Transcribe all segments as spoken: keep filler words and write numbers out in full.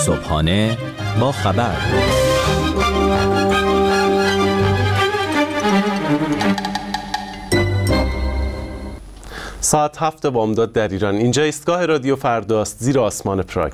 صبحانه با خبر. ساعت هفت بامداد در ایران. اینجا ایستگاه رادیو فرداست، زیر آسمان پراگ.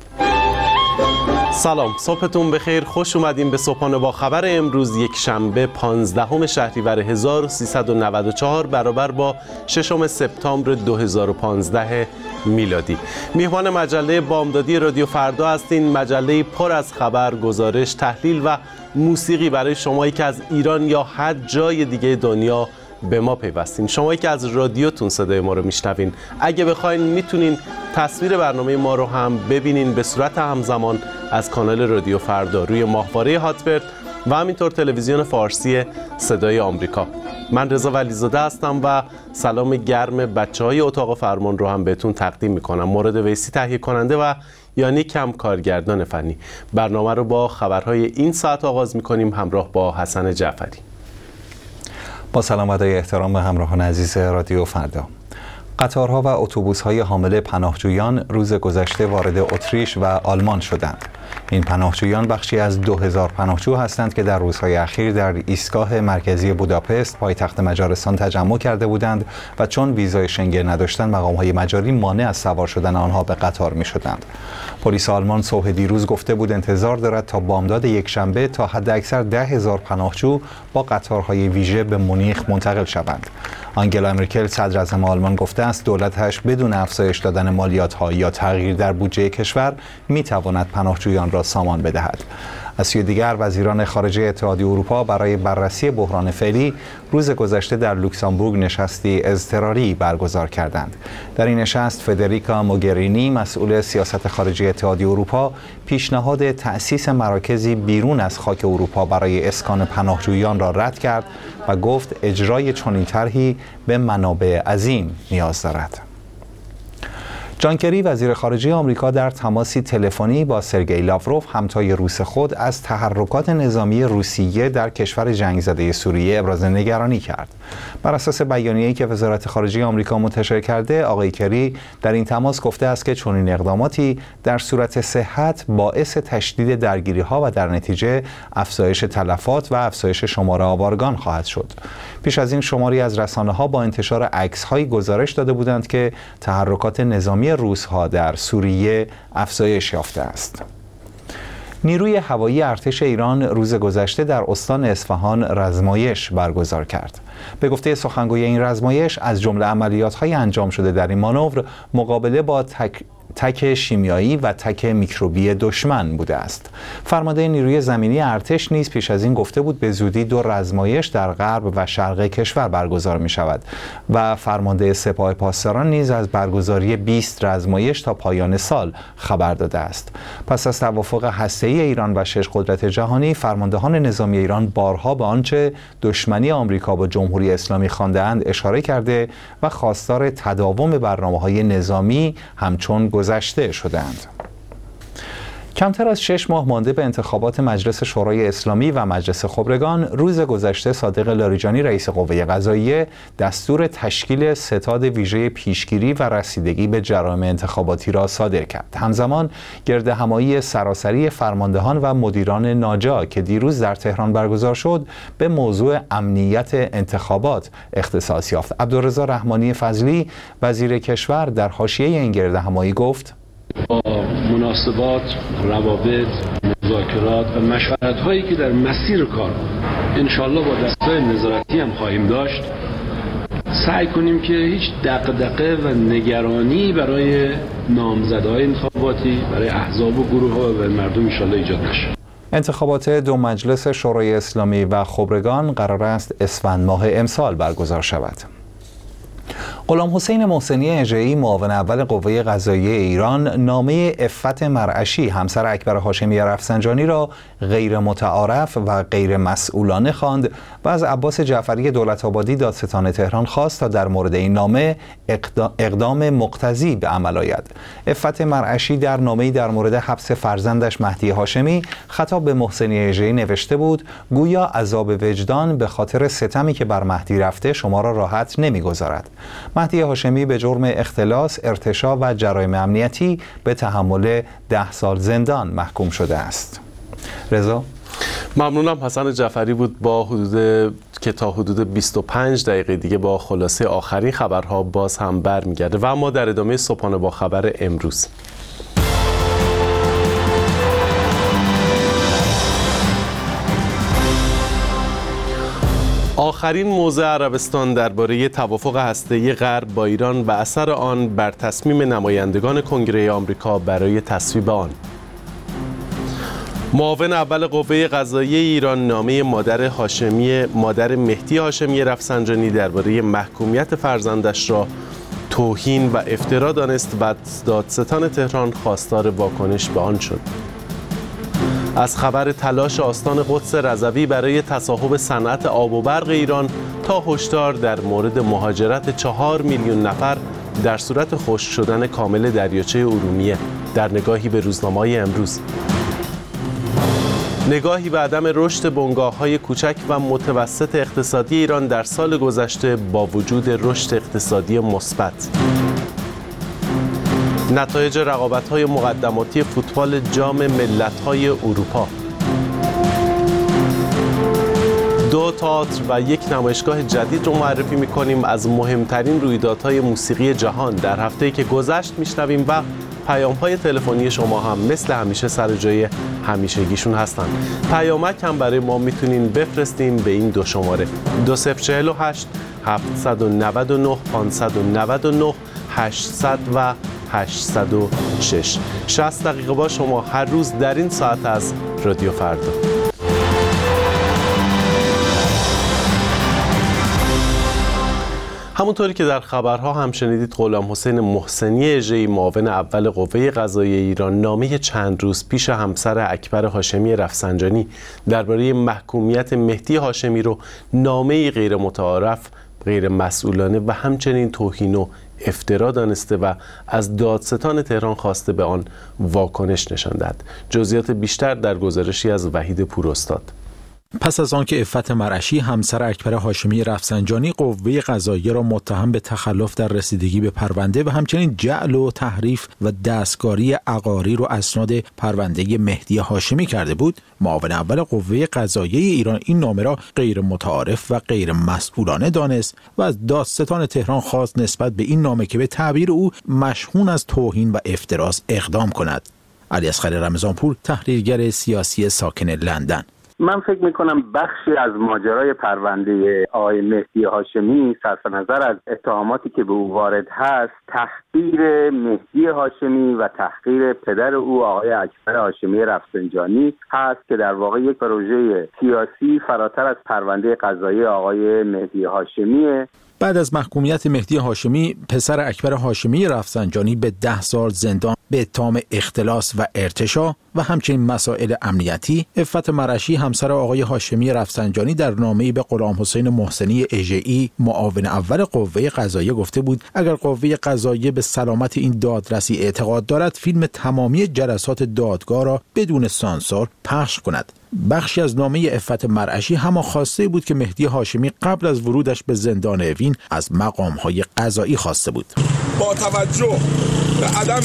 سلام، صبحتون بخیر. خوش اومدیم به صبحانه با خبر امروز یک شنبه پانزدهم شهریور هزار و سیصد و نود و چهار برابر با ششم سپتامبر دو هزار و پانزده میلادی. میهمان مجله بامدادی رادیو فردا هستین، مجله پر از خبر، گزارش، تحلیل و موسیقی برای شمایی که از ایران یا هر جای دیگه دنیا به ما پیوستین. شمایی که از رادیوتون صدای ما رو میشنوین، اگه بخواین میتونین تصویر برنامه ما رو هم ببینین به صورت همزمان از کانال رادیو فردا روی ماهواره هاتبرد و همینطور تلویزیون فارسی صدای آمریکا. من رضا ولیزاده هستم و سلام گرم بچه‌های اتاق فرمان رو هم بهتون تقدیم میکنم. مورد ویسی تهیه کننده و یعنی کم کارگردان فنی. برنامه رو با خبرهای این ساعت آغاز میکنیم همراه با حسن جعفری. با سلام و احترام به همراهان عزیز رادیو فردا. قطارها و اتوبوس‌های حامل پناهجویان روز گذشته وارد اتریش و آلمان شدند. این پناهجویان بخشی از دو هزار پناهجو هستند که در روزهای اخیر در ایستگاه مرکزی بوداپست پایتخت مجارستان تجمع کرده بودند و چون ویزای شنگن نداشتند مقام‌های مجاری مانع از سوار شدن آنها به قطار می‌شدند. پلیس آلمان صبح دیروز گفته بود انتظار دارد تا بامداد یکشنبه تا حداکثر ده هزار پناهجو با قطارهای ویژه به مونیخ منتقل شوند. آنگلا مرکل صدر اعظم آلمان گفته است دولتش بدون افزایش دادن مالیات‌ها یا تغییر در بودجه کشور می‌تواند پناهجویان را سامان بدهد. از سوی دیگر وزیران خارجه اتحادیه اروپا برای بررسی بحران فعلی روز گذشته در لوکزامبورگ نشستی اضطراری برگزار کردند. در این نشست فدریکا موگرینی مسئول سیاست خارجی اتحادیه اروپا پیشنهاد تأسیس مراکزی بیرون از خاک اروپا برای اسکان پناهجویان را رد کرد و گفت اجرای چنین طرحی به منابع عظیم نیاز دارد. جان کری وزیر خارجه آمریکا در تماسی تلفنی با سرگئی لاوروف همتای روس خود از تحرکات نظامی روسیه در کشور جنگ زده سوریه ابراز نگرانی کرد. بر اساس بیانیه‌ای که وزارت خارجه آمریکا منتشر کرده، آقای کری در این تماس گفته است که چنین اقداماتی در صورت صحت باعث تشدید درگیری‌ها و در نتیجه افزایش تلفات و افزایش شمار آوارگان خواهد شد. پیش از این شماری از رسانه‌ها با انتشار عکس‌هایی گزارش داده بودند که تحرکات نظامی روس‌ها در سوریه افزایش یافته است. نیروی هوایی ارتش ایران روز گذشته در استان اصفهان رزمایش برگزار کرد. به گفته سخنگوی این رزمایش از جمله عملیات‌های انجام شده در این مانور مقابله با تک تک شیمیایی و تک میکروبی دشمن بوده است. فرمانده نیروی زمینی ارتش نیز پیش از این گفته بود به زودی دو رزمایش در غرب و شرق کشور برگزار می شود و فرمانده سپاه پاسداران نیز از برگزاری بیست رزمایش تا پایان سال خبر داده است. پس از توافق هسته‌ای ایران و شش قدرت جهانی، فرماندهان نظامی ایران بارها به آنچه دشمنی آمریکا با جمهوری اسلامی خوانده‌اند اشاره کرده و خواستار تداوم برنامه‌های نظامی همچون گذشته شدند. کمتر از شش ماه مانده به انتخابات مجلس شورای اسلامی و مجلس خبرگان، روز گذشته صادق لاریجانی رئیس قوه قضاییه دستور تشکیل ستاد ویژه پیشگیری و رسیدگی به جرایم انتخاباتی را صادر کرد. همزمان گردهمایی سراسری فرماندهان و مدیران ناجا که دیروز در تهران برگزار شد به موضوع امنیت انتخابات اختصاص یافت. عبدالرضا رحمانی فضلی وزیر کشور در حاشیه این گردهمایی گفت: با مناسبات، روابط، مذاکرات و مشورت‌هایی که در مسیر کار انشالله با دستگاه نظارتی هم خواهیم داشت، سعی کنیم که هیچ دغدغه و نگرانی برای نامزدهای انتخاباتی، برای احزاب و گروه‌ها و مردم انشالله ایجاد نشه. انتخابات دو مجلس شورای اسلامی و خبرگان قرار است اسفند ماه امسال برگزار شود. غلام حسین محسنی اژه‌ای معاون اول قوه قضاییه ایران نامه عفت مرعشی همسر اکبر هاشمی رفسنجانی را غیر متعارف و غیر مسئولانه خواند و از عباس جعفری دولت‌آبادی دادستان تهران خواست تا در مورد این نامه اقدام مقتضی به عمل آید. عفت مرعشی در نامه‌ای در مورد حبس فرزندش مهدی هاشمی خطاب به محسنی اژه‌ای نوشته بود: گویا عذاب وجدان به خاطر ستمی که بر مهدی رفته شما را راحت نمی‌گذارد. مهدی هاشمی به جرم اختلاس، ارتشاء و جرایم امنیتی به تحمل ده سال زندان محکوم شده است. رضا؟ ممنونم. حسن جعفری بود با حدود که تا حدود بیست و پنج دقیقه دیگه با خلاصه آخرین خبرها باز هم برمیگرده و اما در ادامه صبحانه با خبر امروز. آخرین موضع عربستان درباره توافق هسته‌ای غرب با ایران و اثر آن بر تصمیم نمایندگان کنگره آمریکا برای تصویب آن. معاون اول قوه قضاییه ایران نامه مادر هاشمی مادر مهدی هاشمی رفسنجانی درباره محکومیت فرزندش را توهین و افترا دانست و دادستان تهران خواستار واکنش به آن شد. از خبر تلاش آستان قدس رضوی برای تصاحب صنعت آب و برق ایران تا هشدار در مورد مهاجرت چهار میلیون نفر در صورت خشک شدن کامل دریاچه ارومیه، در نگاهی به روزنامه‌های امروز. نگاهی به عدم رشد بنگاه‌های کوچک و متوسط اقتصادی ایران در سال گذشته با وجود رشد اقتصادی مثبت. نتایج رقابت‌های مقدماتی فوتبال جام ملت‌های اروپا. دو تئاتر و یک نمایشگاه جدید رو معرفی می‌کنیم. از مهمترین رویدادهای موسیقی جهان در هفته‌ای که گذشت میشنویم و پیام‌های تلفنی شما هم مثل همیشه سر جای همیشگیشون هستن. پیامک هم برای ما میتونین بفرستیم به این دو شماره دو صفر چهل و هشت هفتصد و نود و نه پانصد و نود و نه هشتصد و هشتصد و شش. شصت دقیقه با شما هر روز در این ساعت از رادیو فردا. همونطوری که در خبرها هم شنیدید، غلام حسین محسنی اژه‌ای معاون اول قوه قضاییه ایران نامه چند روز پیش همسر اکبر هاشمی رفسنجانی درباره محکومیت مهدی هاشمی رو نامه‌ای غیر متعارف، غیر مسئولانه و همچنین توهین و افترا دانسته و از دادستان تهران خواسته به آن واکنش نشان دهد. جزئیات بیشتر در گزارشی از وحید پوراستاد. پس از آنکه عفت مرعشی همسر اکبر هاشمی رفسنجانی قوه قضاییه را متهم به تخلف در رسیدگی به پرونده و همچنین جعل و تحریف و دستکاری عقاریر و اسناد پرونده مهدی هاشمی کرده بود، معاون اول قوه قضاییه ایران این نامه را غیر متعارف و غیر مسئولانه دانست و از دادستان تهران خواست نسبت به این نامه که به تعبیر او مشحون از توهین و افتراس اقدام کند. علیاصغر رمضانپور، تحلیلگر سیاسی ساکن لندن: من فکر میکنم بخشی از ماجرای پرونده آقای مهدی هاشمی صرف نظر از اتهاماتی که به او وارد هست، تحقیر مهدی هاشمی و تحقیر پدر او آقای اکبر هاشمی رفسنجانی هست که در واقع یک پروژه سیاسی فراتر از پرونده قضایی آقای مهدی هاشمیه. بعد از محکومیت مهدی هاشمی، پسر اکبر هاشمی رفسنجانی به ده سال زندان به اتهام اختلاس و ارتشاء و همچنین مسائل امنیتی، عفت مرعشی همسر آقای هاشمی رفسنجانی در نامه‌ای به غلام حسین محسنی اژه‌ای معاون اول قوه قضاییه گفته بود اگر قوه قضاییه به سلامت این دادرسی اعتقاد دارد، فیلم تمامی جلسات دادگاه را بدون سانسور پخش کند. بخشی از نامه عفت مرعشی همان خواسته بود که مهدی هاشمی قبل از ورودش به زندان اوین از مقام‌های قضایی خواسته بود. با توجه به عدم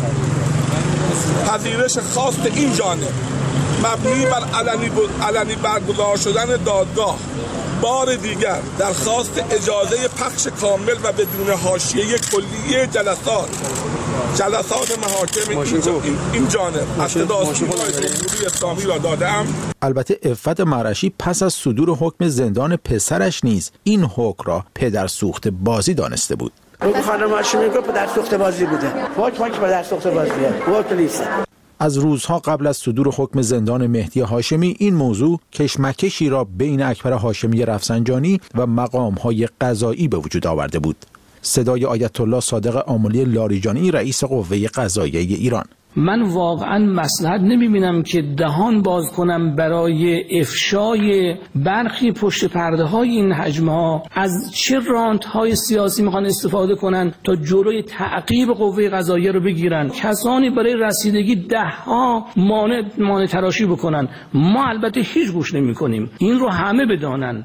پذیرش خواست این جانب مبنی بر علنی, علنی برگزار شدن دادگاه، بار دیگر درخواست اجازه پخش کامل و بدون حاشیه کلیه جلسات جلسات محاکم این, این جانب از دادگاه جمهوری اسلامی را دادم. البته عفت مرعشی پس از صدور حکم زندان پسرش نیز این حکم را پدر سوخت بازی دانسته بود. حکم خانم هاشمی گفت پدر سوخت بازی بوده. حکم که پدر سوخت بازیه. حکم نیست. از روزها قبل از صدور حکم زندان مهدی هاشمی، این موضوع کشمکشی را بین اکبر هاشمی رفسنجانی و مقام‌های قضایی به وجود آورده بود. صدای آیت الله صادق آملی لاریجانی، رئیس قوه قضاییه ایران: من واقعا مصلحت نمیبینم که دهان باز کنم برای افشای برخی پشت پرده های این حجم ها. از چه رانت های سیاسی میخوان استفاده کنن تا جلوی تعقیب قوه قضاییه رو بگیرن، کسانی برای رسیدگی ده ها مانع مانع تراشی بکنن. ما البته هیچ گوش نمی کنیم، این رو همه بدانن.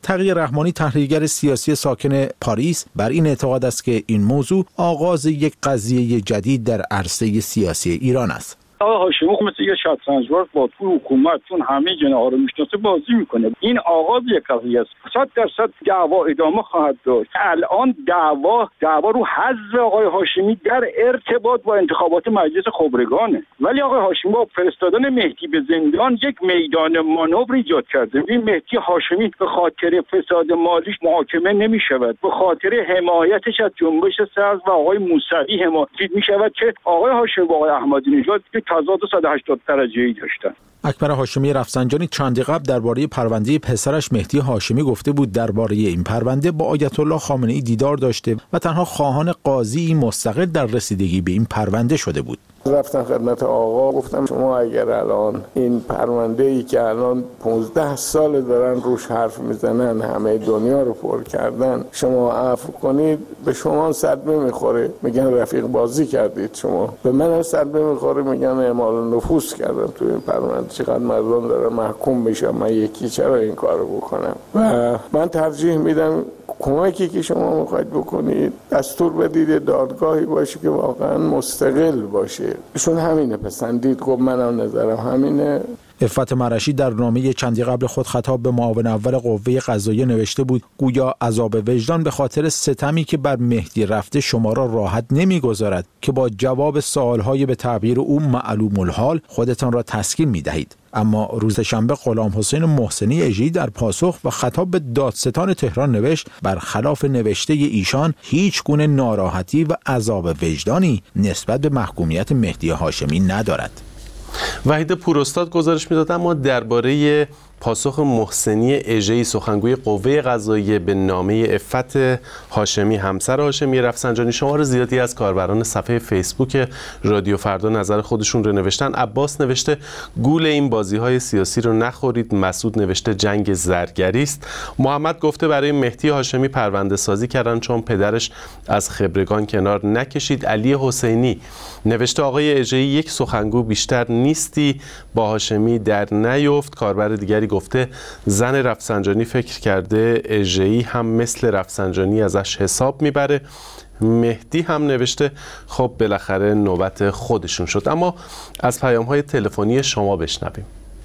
تقی رحمانی تحلیلگر سیاسی ساکن پاریس بر این اعتقاد است که این موضوع آغاز یک قضیه جدید در عرصه سیاسی ایران است. آقای هاشمی مثل یه شطرنج‌باز با تو حکومت چون همه جناها رو میشناسه بازی میکنه. این آغاز یک قضیه است. صد درصد دعوا ادامه خواهد داشت. الان دعوا دعوا رو حذف آقای هاشمی در ارتباط با انتخابات مجلس خبرگانه. ولی آقای هاشمی با فرستادن مهدی به زندان یک میدان مانور ایجاد کرده. این مهدی هاشمی به خاطر فساد مالیش محاکمه نمیشود. به خاطر حمایتش از جنبش سبز و آقای موسوی حمایت میشود که آقای هاشمی با آقای احمدی نژاد تضاد صد و هشتاد درجه‌ای داشتن. اکبر هاشمی رفسنجانی چندی قبل درباره پرونده پسرش مهدی هاشمی گفته بود درباره این پرونده با آیت الله خامنه‌ای دیدار داشته و تنها خواهان قاضی مستقل در رسیدگی به این پرونده شده بود. رفتم خدمت آقا گفتم شما اگر الان این پرونده ای که الان پانزده سال دارن روش حرف میزنن همه دنیا رو پر کردن شما عفو کنید به شما صدمه میخوره میگن رفیق بازی کردید شما به من صدمه میخوره میگن اعمال نفوذ کردم تو این پرونده چقدر مردم دارن محکوم میشن من یکی چرا این کارو بکنم و من ترجیح میدم کمکی که شما میخواید بکنید دستور بدید دادگاهی باشه که واقعا مستقل باشه ایشون همینه پسندید گفت منم نظرم همینه. عفت مرشی در نامه چندی قبل خود خطاب به معاون اول قوه قضاییه نوشته بود گویا عذاب وجدان به خاطر ستمی که بر مهدی رفته شما را راحت نمیگذارد که با جواب سوالهای به تعبیر او معلوم الحال خودتان را تسکین میدهید. اما روز شنبه غلام حسین محسنی اژه‌ای در پاسخ و خطاب به دادستان تهران نوشت برخلاف نوشته ایشان هیچ گونه ناراحتی و عذاب وجدانی نسبت به محکومیت مهدی هاشمی ندارد. وحید پوراستاد گزارش میداد اما درباره پاسخ محسنی اژه‌ای سخنگوی قوه قضاییه به نامه عفت هاشمی همسر هاشمی رفسنجانی شمار زیادی از کاربران صفحه فیسبوک رادیو فردا نظر خودشون رو نوشتن. عباس نوشته گول این بازی‌های سیاسی رو نخورید. مسعود نوشته جنگ زرگری است. محمد گفته برای مهدی هاشمی پرونده سازی کردن چون پدرش از خبرگان کنار نکشید. علی حسینی نوشته آقای اژه‌ای یک سخنگو بیشتر نیستی با هاشمی در نیفت. کاربر دیگری گفته زن رفسنجانی فکر کرده اژه‌ای هم مثل رفسنجانی ازش حساب میبره. مهدی هم نوشته خب بالاخره نوبت خودشون شد. اما از پیام‌های تلفنی شما بشنویم.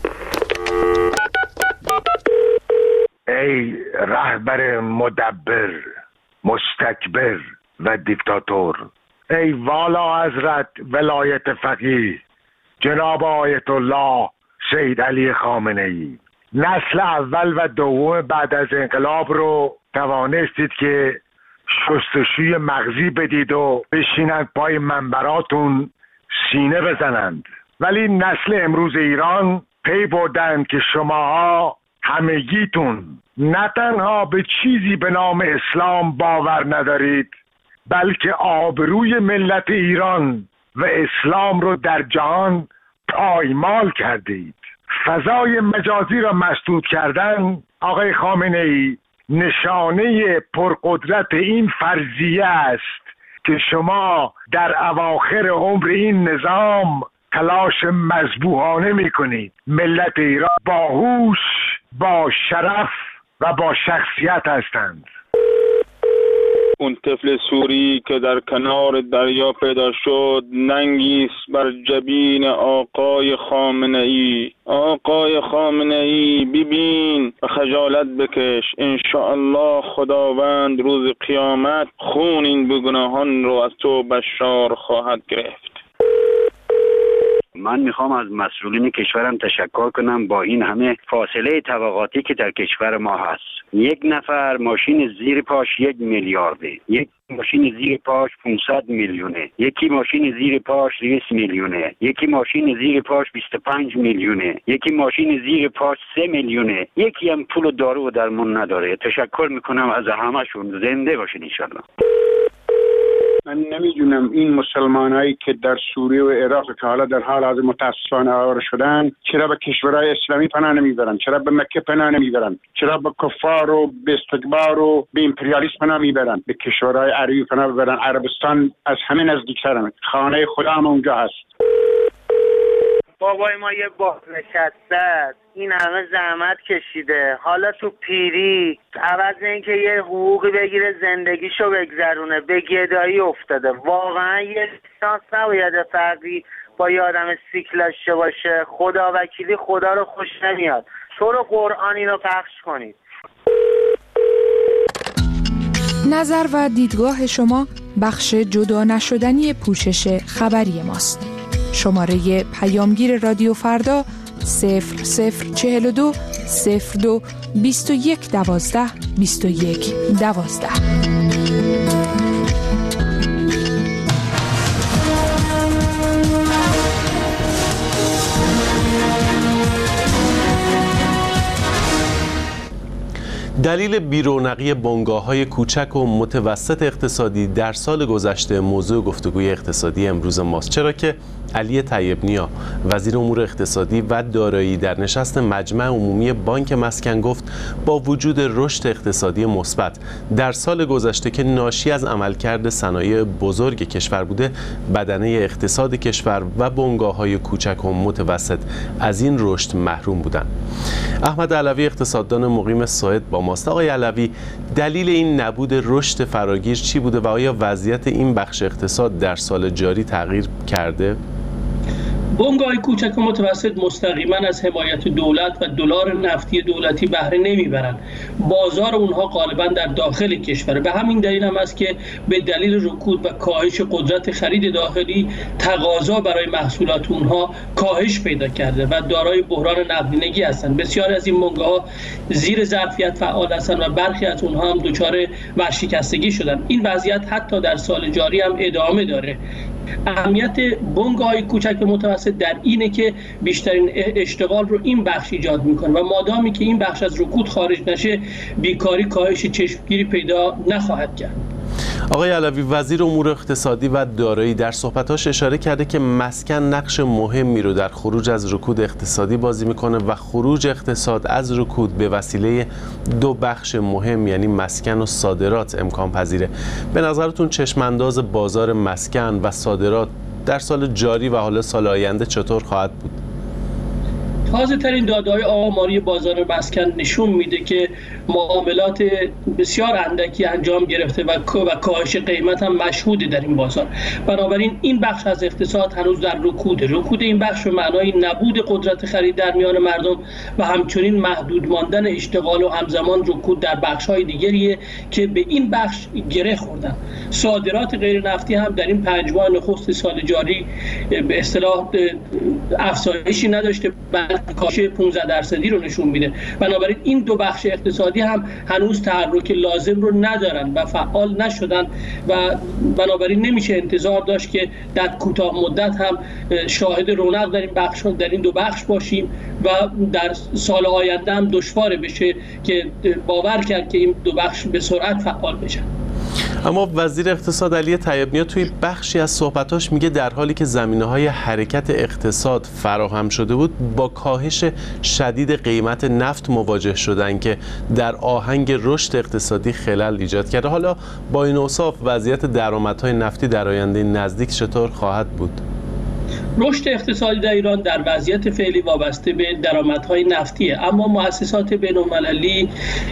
ای رهبر مدبر مستکبر و دیکتاتور، ای والا حضرت ولایت فقیه جناب آیت الله سید علی خامنه‌ای، نسل اول و دوم بعد از انقلاب رو توانستید که شستشوی مغزی بدید و بشینند پای منبراتون سینه بزنند، ولی نسل امروز ایران پی بردند که شماها همگیتون نه تنها به چیزی به نام اسلام باور ندارید بلکه آبروی ملت ایران و اسلام رو در جهان پایمال کردید. فضای مجازی را مسدود کردن آقای خامنه‌ای نشانه پرقدرت این فرضیه است که شما در اواخر عمر این نظام تلاش مذبوحانه میکنید. ملت ایران با هوش، با شرف و با شخصیت هستند. اون طفل سوری که در کنار دریا پیدا شد ننگی است بر جبین آقای خامنه‌ای. آقای خامنه‌ای ببین و خجالت بکش. انشاءالله خداوند روز قیامت خون این بیگناهان رو از تو بشار خواهد گرفت. من میخوام از مسئولین کشورم تشکر کنم با این همه فاصله طبقاتی که در کشور ما هست. یک نفر ماشین زیر پاش یک میلیارده، یک ماشین زیر پاش پانصد میلیونه، یکی ماشین زیر پاش بیست میلیونه، یکی ماشین زیر پاش بیست و پنج میلیونه، یکی ماشین زیر پاش سه میلیونه، یکی هم پول دارو و درمون نداره. تشکر میکنم از همشون. زنده باشین انشالله. من نمیدونم این مسلمانایی که در سوریه و عراق که حالا در حال حاضر متاسفانه آواره شدن چرا به کشورهای اسلامی پناه نمیبرن؟ چرا به مکه پناه نمیبرن؟ چرا به کفار و به استکبار و به امپریالیسم پناه میبرن؟ به کشورهای عربی پناه ببرن. عربستان از همه نزدیکترن. خانه خدا هم اونجا هست. بابای ما یه بازنشسته است. این همه زحمت کشیده، حالا تو پیری عوض اینکه یه حقوقی بگیره زندگیشو بگذرونه به گدایی افتاده. واقعا یه شانس نباید فردی با یه آدم سیکل داشته باشه. خدا وکیلی خدا رو خوش نمیاد. تو رو قرآن اینو پخش کنید. نظر و دیدگاه شما بخش جدا نشدنی پوشش خبری ماست. شماره پیامگیر رادیو فردا صفر صفر چهل و دو صفر دو بیست و یک دوازده بیست و یک دوازده. دلیل بی‌رونقی بنگاه‌های کوچک و متوسط اقتصادی در سال گذشته موضوع گفتگوی اقتصادی امروز ماست، چرا که علی طیب‌نیا وزیر امور اقتصادی و دارایی در نشست مجمع عمومی بانک مسکن گفت با وجود رشد اقتصادی مثبت در سال گذشته که ناشی از عملکرد صنایع بزرگ کشور بوده، بدنه اقتصاد کشور و بنگاه‌های کوچک و متوسط از این رشد محروم بودند. احمد علوی اقتصاددان مقیم سوئد با ماست. آقای علوی، دلیل این نبود رشد فراگیر چی بوده و آیا وضعیت این بخش اقتصاد در سال جاری تغییر کرده؟ بنگاه‌های کوچک و متوسط مستقیما از حمایت دولت و دلار نفتی دولتی بهره نمیبرند. بازار اونها غالبا در داخل کشوره. به همین دلیل هم است که به دلیل رکود و کاهش قدرت خرید داخلی تقاضا برای محصولات اونها کاهش پیدا کرده و دارای بحران نقدینگی هستند. بسیاری از این بنگاه‌ها زیر ظرفیت فعال هستند و برخی از اونها هم دچار ورشکستگی شدند. این وضعیت حتی در سال جاری هم ادامه داره. اهمیت بنگاه‌های کوچک و متوسط در اینه که بیشترین اشتغال رو این بخش ایجاد میکنه و مادامی که این بخش از رکود خارج نشه، بیکاری کاهش چشمگیری پیدا نخواهد کرد. آقای علوی، وزیر امور اقتصادی و دارایی در صحبتاش اشاره کرده که مسکن نقش مهمی رو در خروج از رکود اقتصادی بازی میکنه و خروج اقتصاد از رکود به وسیله دو بخش مهم یعنی مسکن و صادرات امکان پذیره. به نظرتون چشمانداز بازار مسکن و صادرات در سال جاری و حالا سال آینده چطور خواهد بود؟ تازه ترین داده‌های آماری بازار مسکن نشون میده که معاملات بسیار اندکی انجام گرفته و کاهش قیمت هم مشهوده در این بازار. بنابراین این بخش از اقتصاد هنوز در رکوده. رکود این بخش به معنای نبود قدرت خرید در میان مردم و همچنین محدود ماندن اشتغال و همزمان رکود در بخش‌های دیگریه که به این بخش گره خوردن. صادرات غیر نفتی هم در این پنج ماه نخست سال جاری به اصطلاح افزایشی نداشته، کاهش پانزده درصدی رو نشون میده. بنابراین این دو بخش اقتصادی هم هنوز تحرک لازم رو ندارن و فعال نشدن و بنابراین نمیشه انتظار داشت که در کوتاه مدت هم شاهد رونق در این بخش در این دو بخش باشیم و در سال آینده هم دشوار بشه که باور کرد که این دو بخش به سرعت فعال بشن. اما وزیر اقتصاد علی طیب‌نیا توی بخشی از صحبتاش میگه در حالی که زمینه‌های حرکت اقتصاد فراهم شده بود، با کاهش شدید قیمت نفت مواجه شدن که در آهنگ رشد اقتصادی خلل ایجاد کرده. حالا با این اوصاف وضعیت درآمدهای نفتی در آینده نزدیک چطور خواهد بود؟ رشد اقتصادی در ایران در وضعیت فعلی وابسته به درآمدهای نفتیه، اما مؤسسات بین‌المللی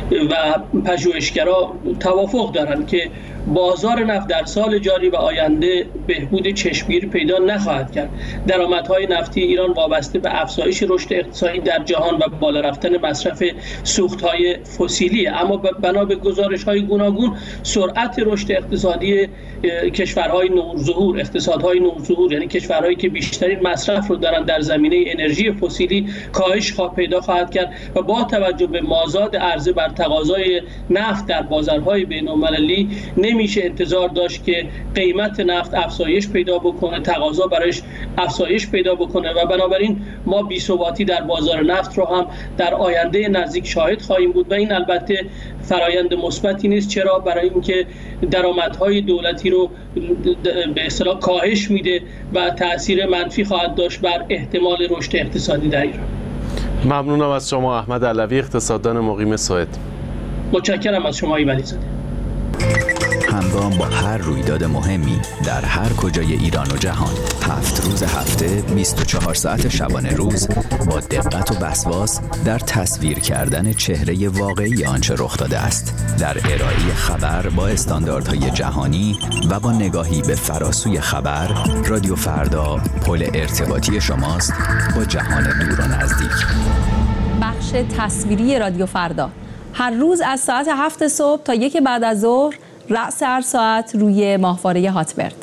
و پژوهشگرا توافق دارند که بازار نفت در سال جاری و آینده بهبود چشمگیری پیدا نخواهد کرد. درآمدهای نفتی ایران وابسته به افزایش رشد اقتصادی در جهان و بالا رفتن مصرف سوخت‌های فسیلیه، اما بنا به گزارش‌های گوناگون سرعت رشد اقتصادی کشورهای نوظهور، اقتصادهای نوظهور یعنی کشورهایی که بیشترین مصرف رو دارن در زمینه انرژی فسیلی کاهش خواه پیدا خواهد کرد و با توجه به مازاد عرضه بر تقاضای نفت در بازارهای بین‌المللی نمیشه انتظار داشت که قیمت نفت افزایش پیدا بکنه، تقاضا برایش افزایش پیدا بکنه و بنابراین ما بی‌ثباتی در بازار نفت رو هم در آینده نزدیک شاهد خواهیم بود و این البته فرایند مثبتی نیست. چرا؟ برای اینکه درآمدهای دولتی رو به اصطلاح کاهش میده و تأثیر منفی خواهد داشت بر احتمال رشد اقتصادی در ایران. ممنونم از شما احمد علوی اقتصاددان مقیم سوئد. متشکرم از شما ایولی زاده. همگام با هر رویداد مهمی در هر کجای ایران و جهان. هفت روز هفته، بیست و چهار ساعت شبانه روز با دقت و وسواس در تصویر کردن چهره واقعی آنچه رخ داده است. در ارائه خبر با استانداردهای جهانی و با نگاهی به فراسوی خبر، رادیو فردا پل ارتباطی شماست با جهان دور و نزدیک. بخش تصویری رادیو فردا هر روز از ساعت هفت صبح تا یک بعد از ظهر، رأس هر ساعت روی ماهواره هاتبرد.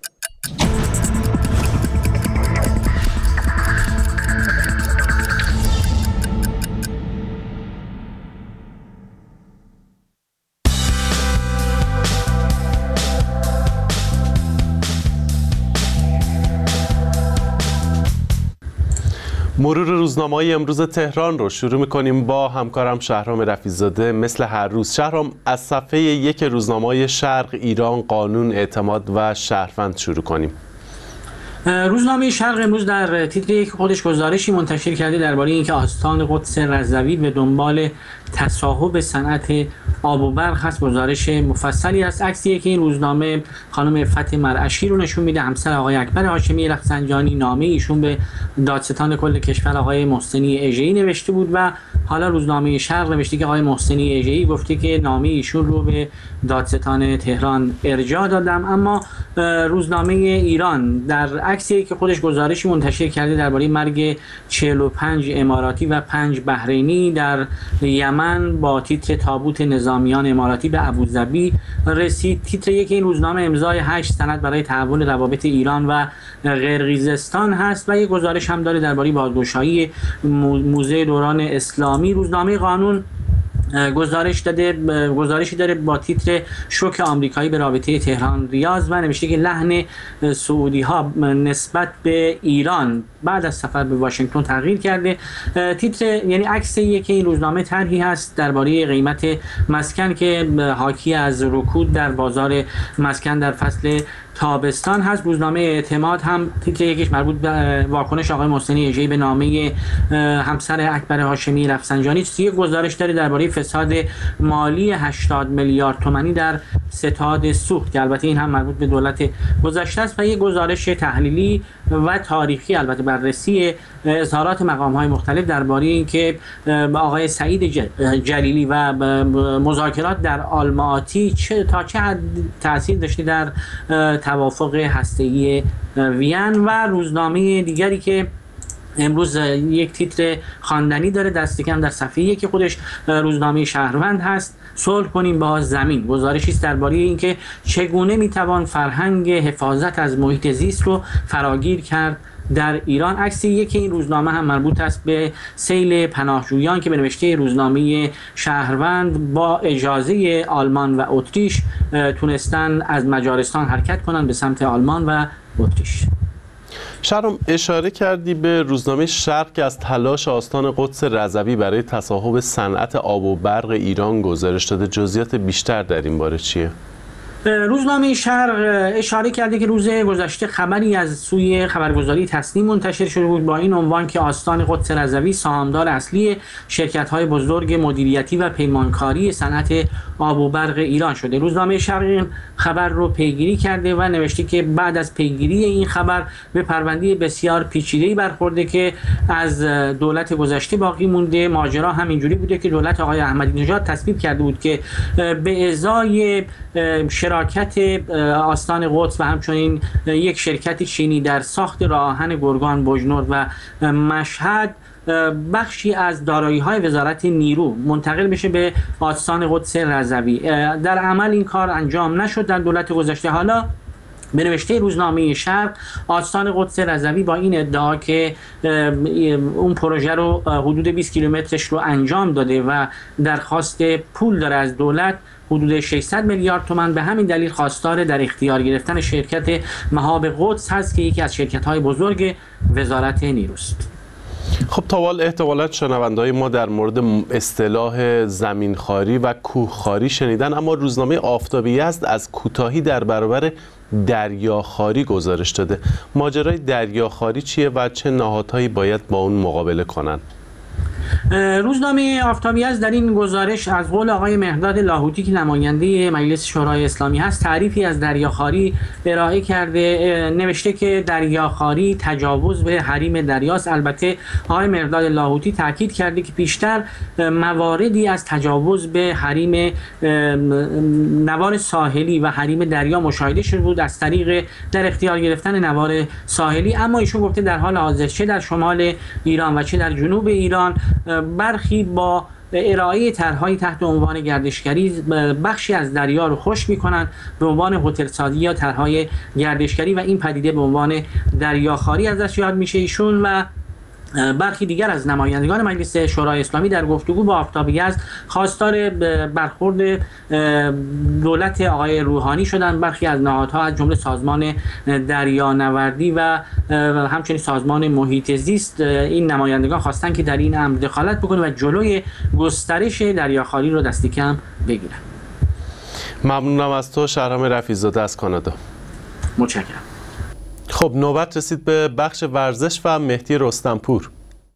مرور روزنامه‌های امروز تهران رو شروع می‌کنیم با همکارم شهرام رفیع‌زاده. مثل هر روز شهرام، از صفحه یک روزنامه‌های شرق، ایران، قانون، اعتماد و شهروند شروع کنیم. روزنامه شرق امروز در تیتر یک خودش گزارشی منتشر کرده درباره اینکه آستان قدس رضوی به دنبال تصاحب صنعت آب و برق هست. گزارش مفصلی است. عکسی که این روزنامه خانم عفت مرعشی رو نشون میده، همسر آقای اکبر هاشمی رفسنجانی. نامه ایشون به دادستان کل کشور آقای محسنی اژه‌ای نوشته بود و حالا روزنامه شرق نوشته که آقای محسنی اژه‌ای گفته که نامه ایشون رو به دادستان تهران ارجاع دادم. اما روزنامه ایران در عکسی که خودش گزارشی منتشر کرده درباره مرگ چهل و پنج اماراتی و پنج بحرینی در یمن با تیتر تابوت نظامیان اماراتی به ابوظبی رسید. تیتر یک این روزنامه امضای هشت سند برای تحول روابط ایران و قرقیزستان هست و یک گزارش هم داره درباره بازگشایی موزه دوران اسلامی. روزنامه قانون گزارش داده گزارشی داره با تیتر شوک آمریکایی به رابطه تهران ریاض و نوشته که لحن سعودی ها نسبت به ایران بعد از سفر به واشنگتن تغییر کرده. تیتر یعنی عکس یک این روزنامه طرحی هست درباره قیمت مسکن که حاکی از رکود در بازار مسکن در فصل تابستان هست. روزنامه اعتماد هم تیتر یکیش مربوط به واکنش آقای محسنی اژه‌ای به نامه همسر اکبر هاشمی رفسنجانی. یک گزارش داره درباره فساد مالی هشتاد میلیارد تومانی در ستاد سوخت که البته این هم مربوط به دولت گذشته است و یک گزارش تحلیلی و تاریخی البته بررسی اظهارات مقام‌های مختلف درباره اینکه آقای سعید جلیلی و مذاکرات در آلماتی چه تا چه حد تاثیر داشته در توافق هسته‌ای وین. و روزنامه دیگری که امروز یک تیتر خواندنی داره دست کم در صفحه یک که خودش روزنامه شهروند هست، صلح کنیم با زمین. گزارشی است درباره اینکه چگونه میتوان فرهنگ حفاظت از محیط زیست رو فراگیر کرد در ایران. عکس یک این روزنامه هم مربوط است به سیل پناهجویان که به نوشته روزنامه شهروند با اجازه آلمان و اتریش تونستن از مجارستان حرکت کنن به سمت آلمان و اتریش. شهرام، اشاره کردی به روزنامه شرق که از تلاش آستان قدس رضوی برای تصاحب صنعت آب و برق ایران گزارش داده. جزئیات بیشتر در این باره چیه؟ روزنامه شرق اشاره کرده که روز گذشته خبری از سوی خبرگزاری تصنیم منتشر شده بود با این عنوان که آستان قدس رضوی سهامدار اصلی شرکت‌های بزرگ مدیریتی و پیمانکاری صنعت آب و برق ایران شده. روزنامه شرق این خبر رو پیگیری کرده و نوشته که بعد از پیگیری این خبر به پرونده بسیار پیچیده‌ای برخورده که از دولت گذشته باقی مونده. ماجرا همینجوری بوده که دولت آقای احمدی نژاد تصویب کرده بود که به ازای شراکت آستان قدس و همچنین یک شرکت چینی در ساخت راه آهن گرگان، بجنورد و مشهد بخشی از دارایی‌های وزارت نیرو منتقل بشه به آستان قدس رضوی. در عمل این کار انجام نشد در دولت گذشته. حالا به نوشته روزنامه شرق آستان قدس رضوی با این ادعا که اون پروژه رو حدود بیست کیلومترش رو انجام داده و درخواست پول داره از دولت حدود ششصد میلیارد تومان، به همین دلیل خواستار در اختیار گرفتن شرکت مهاب قدس هست که یکی از شرکت‌های بزرگ وزارت نیروست. خب تا حال احتمالاً شنونده‌های ما در مورد اصطلاح زمینخواری و کوهخواری شنیدن، اما روزنامه آفتاب یزد از کوتاهی در برابر دریاخواری گزارش داده. ماجرای دریاخواری چیه و چه نهادهایی باید با اون مقابله کنن؟ روزنامه آفتابی در این گزارش از قول آقای مهرداد لاهوتی که نماینده مجلس شورای اسلامی هست تعریفی از دریاخواری ارائه کرده. نوشته که دریاخواری تجاوز به حریم دریاست. البته آقای مهرداد لاهوتی تاکید کرده که پیشتر مواردی از تجاوز به حریم نوار ساحلی و حریم دریا مشاهده شده بود از طریق در اختیار گرفتن نوار ساحلی، اما ایشون گفته در حال حاضر چه در شمال ایران و چه در جنوب ایران برخی با ارائه طرح‌های تحت عنوان گردشگری بخشی از دریا رو خشک می‌کنند به عنوان هتل سازی یا طرح‌های گردشگری و این پدیده به عنوان دریاخواری ازش یاد میشه. ایشون و برخی دیگر از نمایندگان مجلس شورای اسلامی در گفتگو با آفتابی است خواستار برخورد دولت آقای روحانی شدند. برخی از نهادها از جمله سازمان دریانوردی و همچنین سازمان محیط زیست این نمایندگان خواستن که در این امر دخالت بکنه و جلوی گسترش دریاخواری رو دست کم بگیرن. ممنونم از تو شهرام رفیع‌زاده از کانادا. متشکرم. خب نوبت رسید به بخش ورزش و مهدی رستمپور.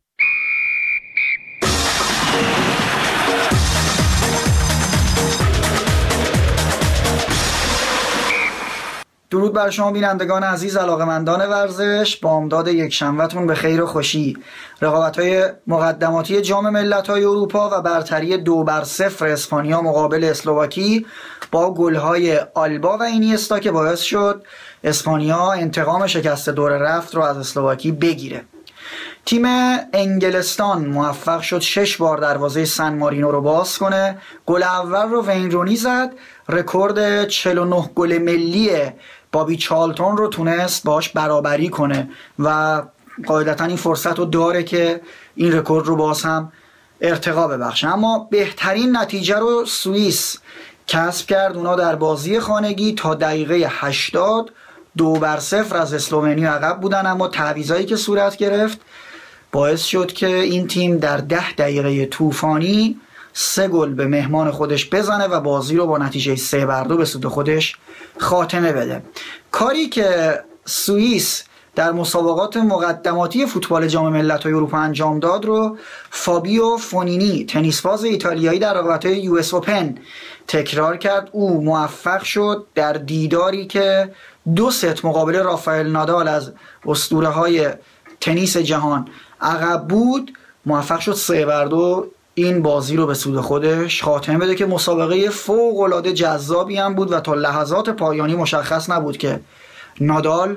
درود بر شما بینندگان عزیز علاقه‌مندان ورزش، بامداد یک شنبه‌تون به خیر و خوشی. رقابت‌های مقدماتی جام ملت‌های اروپا و برتری دو بر صفر اسپانیا مقابل اسلواکی با گل‌های آلبا و اینیستا که باعث شد اسپانیا انتقام شکست دور رفت رو از اسلواکی بگیره. تیم انگلستان موفق شد شش بار دروازه سن مارینو رو باز کنه. گل اول رو وین رونی زد. رکورد چهل و نه گل ملی بابی چارلتون رو تونست باش برابری کنه و قاعدتا این فرصت رو داره که این رکورد رو باز هم ارتقا ببخشه. اما بهترین نتیجه رو سوئیس کسب کرد. اونا در بازی خانگی تا دقیقه هشتاد دو بر صفر از اسلوونیا عقب بودن، اما تعویضایی که صورت گرفت باعث شد که این تیم در ده دقیقه طوفانی سه گل به مهمان خودش بزنه و بازی رو با نتیجه سه بر دو به سود خودش خاتمه بده. کاری که سوئیس در مسابقات مقدماتی فوتبال جام ملت‌های اروپا انجام داد رو فابیو فونینی تنیسباز ایتالیایی در رقابت‌های یو اس اوپن تکرار کرد. او موفق شد در دیداری که دو ست مقابل رافائل نادال از اسطوره‌های تنیس جهان عقب بود موفق شد سه بر دو این بازی رو به سود خودش خاتمه بده که مسابقه فوق‌العاده جذابی هم بود و تا لحظات پایانی مشخص نبود که نادال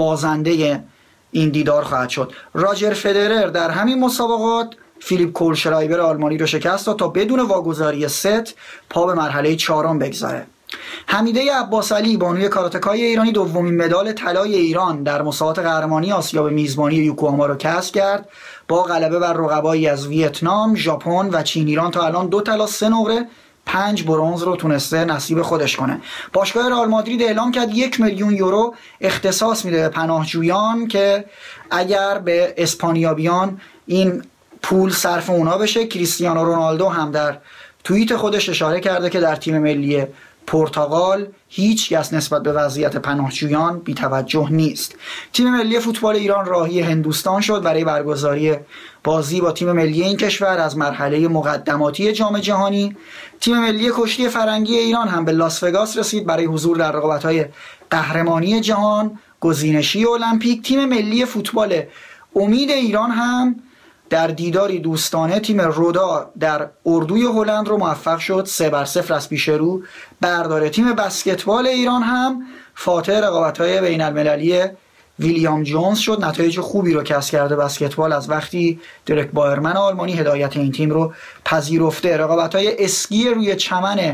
بازنده این دیدار خواهد شد. راجر فدرر در همین مسابقات فیلیپ کولشرایبر آلمانی رو شکست داد تا بدون واگذاری ست پا به مرحله چهارم بگذاره. حمیده عباسعلی بانوی کاراتکای ایرانی دومین مدال طلای ایران در مسابقات قهرمانی آسیا به میزبانی یوکوهاما رو کسب کرد با غلبه بر رقبایی از ویتنام، ژاپن و چین. ایران تا الان دو طلا، سه نقره، پنج برنز رو تونسته نصیب خودش کنه. باشگاه رئال مادرید اعلام کرد یک میلیون یورو اختصاص میده به پناهجویان که اگر به اسپانیا بیان این پول صرف اونا بشه. کریستیانو رونالدو هم در توییت خودش اشاره کرده که در تیم ملی پرتغال هیچ کس نسبت به وضعیت پناهجویان بی‌توجه نیست. تیم ملی فوتبال ایران راهی هندوستان شد برای برگزاری بازی با تیم ملی این کشور از مرحله مقدماتی جام جهانی. تیم ملی کشتی فرنگی ایران هم به لاس وگاس رسید برای حضور در رقابت‌های قهرمانی جهان، گزینشی المپیک. تیم ملی فوتبال امید ایران هم در دیداری دوستانه تیم رودا در اردوی هلند رو موفق شد سه بر صفر از پیش رو برداره. تیم بسکتبال ایران هم فاتح رقابت‌های بین المللی ویلیام جونز شد. نتایج خوبی رو کسب کرده بسکتبال از وقتی درک بایرمن آلمانی هدایت این تیم رو پذیرفته. رقابت‌های اسکی روی چمن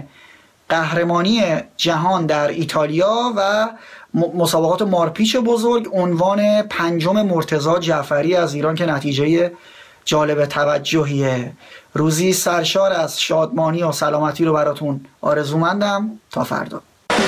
قهرمانی جهان در ایتالیا و مسابقات مارپیچ بزرگ عنوان پنجم مرتضی جعفری از ایران که نتیجه جالب توجهیه. روزی سرشار از شادمانی و سلامتی رو براتون آرزومندم. تا فردا.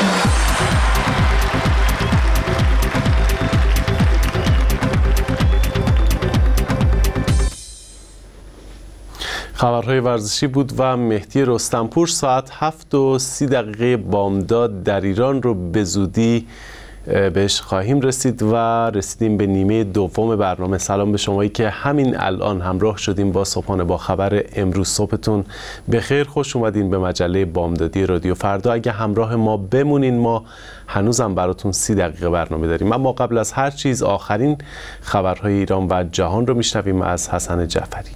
خبرهای ورزشی بود و مهدی رستمپور. ساعت هفت و سی دقیقه بامداد در ایران رو به زودی بهش خواهیم رسید و رسیدیم به نیمه دوم برنامه. سلام به شمایی که همین الان همراه شدیم با صبحانه با خبر امروز. صبحتون بخیر، خوش اومدین به مجله بامدادی رادیو فردا. اگه همراه ما بمونین ما هنوزم براتون سی دقیقه برنامه داریم، اما قبل از هر چیز آخرین خبرهای ایران و جهان رو میشنویم از حسن جعفری.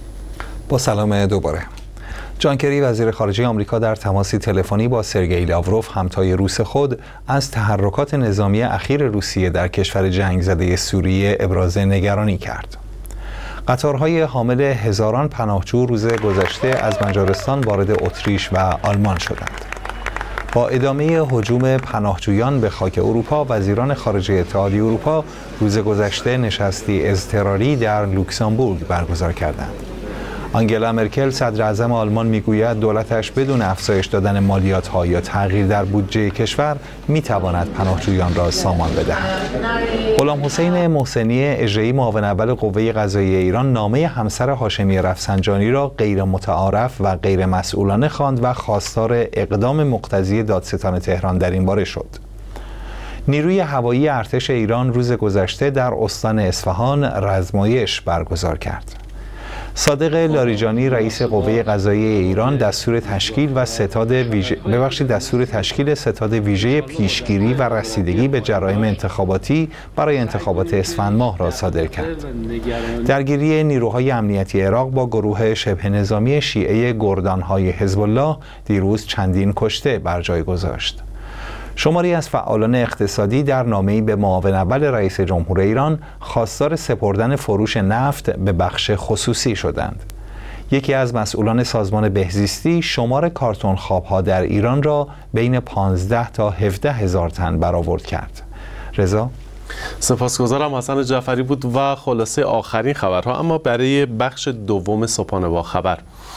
با سلام دوباره. جان کری وزیر خارجه آمریکا در تماسی تلفنی با سرگئی لاوروف همتای روس خود از تحرکات نظامی اخیر روسیه در کشور جنگ زده سوریه ابراز نگرانی کرد. قطارهای حامل هزاران پناهجو روز گذشته از مجارستان وارد اتریش و آلمان شدند. با ادامه هجوم پناهجویان به خاک اروپا، وزیران خارجه اتحادیه اروپا روز گذشته نشستی اضطراری در لوکزامبورگ برگزار کردند. آنگلا مرکل صدر اعظم آلمان میگوید دولتش بدون افزایش دادن مالیات‌ها یا تغییر در بودجه کشور میتواند پناهجویان را سامان بدهد. غلام حسین محسنی اجرایی معاون اول قوه قضاییه ایران نامه همسر هاشمی رفسنجانی را غیر متعارف و غیر مسئولانه خواند و خواستار اقدام مقتضی دادستان تهران در این باره شد. نیروی هوایی ارتش ایران روز گذشته در استان اصفهان رزمایش برگزار کرد. صادق لاریجانی رئیس قوه قضاییه ایران دستور تشکیل و ستاد ویژه ببخشید دستور تشکیل ستاد ویژه پیشگیری و رسیدگی به جرایم انتخاباتی برای انتخابات اسفند ماه را صادر کرد. درگیری نیروهای امنیتی عراق با گروه شبه نظامی شیعه گردانهای حزب الله دیروز چندین کشته بر جای گذاشت. شماری از فعالان اقتصادی در نامه‌ای به معاون اول رئیس جمهور ایران خواستار سپردن فروش نفت به بخش خصوصی شدند. یکی از مسئولان سازمان بهزیستی شمار کارتون خواب‌ها در ایران را بین پانزده تا هفده هزار تن برآورد کرد. رضا؟ سپاسگزارم. حسن جعفری بود و خلاصه آخرین خبرها. اما برای بخش دوم صبحانه با خبر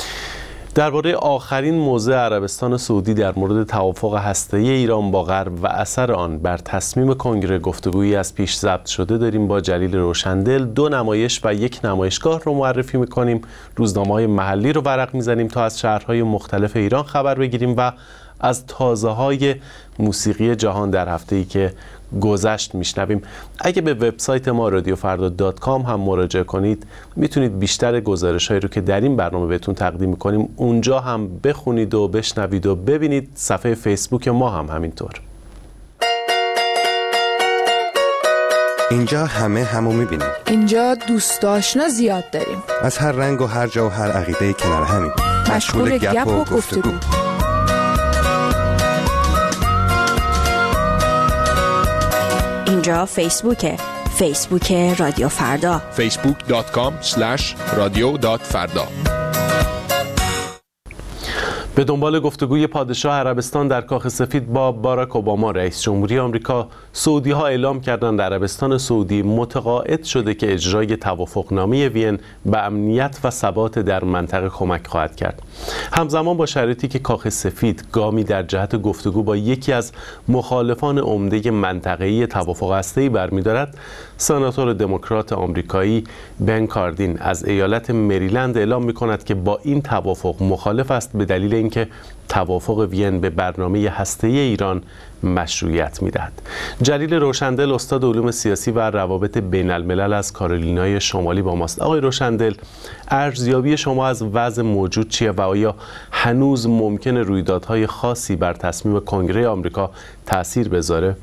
درباره آخرین موضع عربستان سعودی در مورد توافق هسته‌ای ایران با غرب و اثر آن بر تصمیم کنگره گفتگویی از پیش ضبط شده داریم با جلیل روشندل. دو نمایش و یک نمایشگاه رو معرفی می‌کنیم. روزنامه‌های محلی رو ورق می‌زنیم تا از شهرهای مختلف ایران خبر بگیریم و از تازه‌های موسیقی جهان در هفته‌ای که گذشت میشنویم. اگه به وبسایت ما رادیو فردا دات کام هم مراجعه کنید میتونید بیشتر گزارش‌هایی رو که در این برنامه بهتون تقدیم می‌کنیم اونجا هم بخونید و بشنوید و ببینید. صفحه فیسبوک ما هم همینطور. اینجا همه همو می‌بینیم. اینجا دوست آشنا زیاد داریم. از هر رنگ و هر جا و هر عقیده کنار همیم. مشغول گپ و گفتگو. اینجا فیسبوکه. فیسبوک رادیو فردا. فیسبوک دات کام اسلش رادیو دات فردا. به دنبال گفتگوی پادشاه عربستان در کاخ سفید با باراک اوباما، رئیس جمهوری آمریکا، سعودی‌ها اعلام کردند عربستان سعودی متقاعد شده که اجرای توافقنامه وین به امنیت و ثبات در منطقه کمک خواهد کرد. همزمان با شرایطی که کاخ سفید گامی در جهت گفتگو با یکی از مخالفان عمده منطقه‌ای توافق هسته‌ای برمی‌دارد، سناتور دموکرات آمریکایی بن کاردین از ایالت مریلند اعلام می‌کند که با این توافق مخالف است به دلیل اینکه توافق وین به برنامه هسته‌ای ایران مشروعیت می‌دهد. جلیل روشندل استاد علوم سیاسی و روابط بین الملل از کارولینای شمالی با ماست. آقای روشندل، ارزیابی شما از وضع موجود چیه و آیا هنوز ممکنه رویدادهای خاصی بر تصمیم کنگره آمریکا تأثیر بذاره؟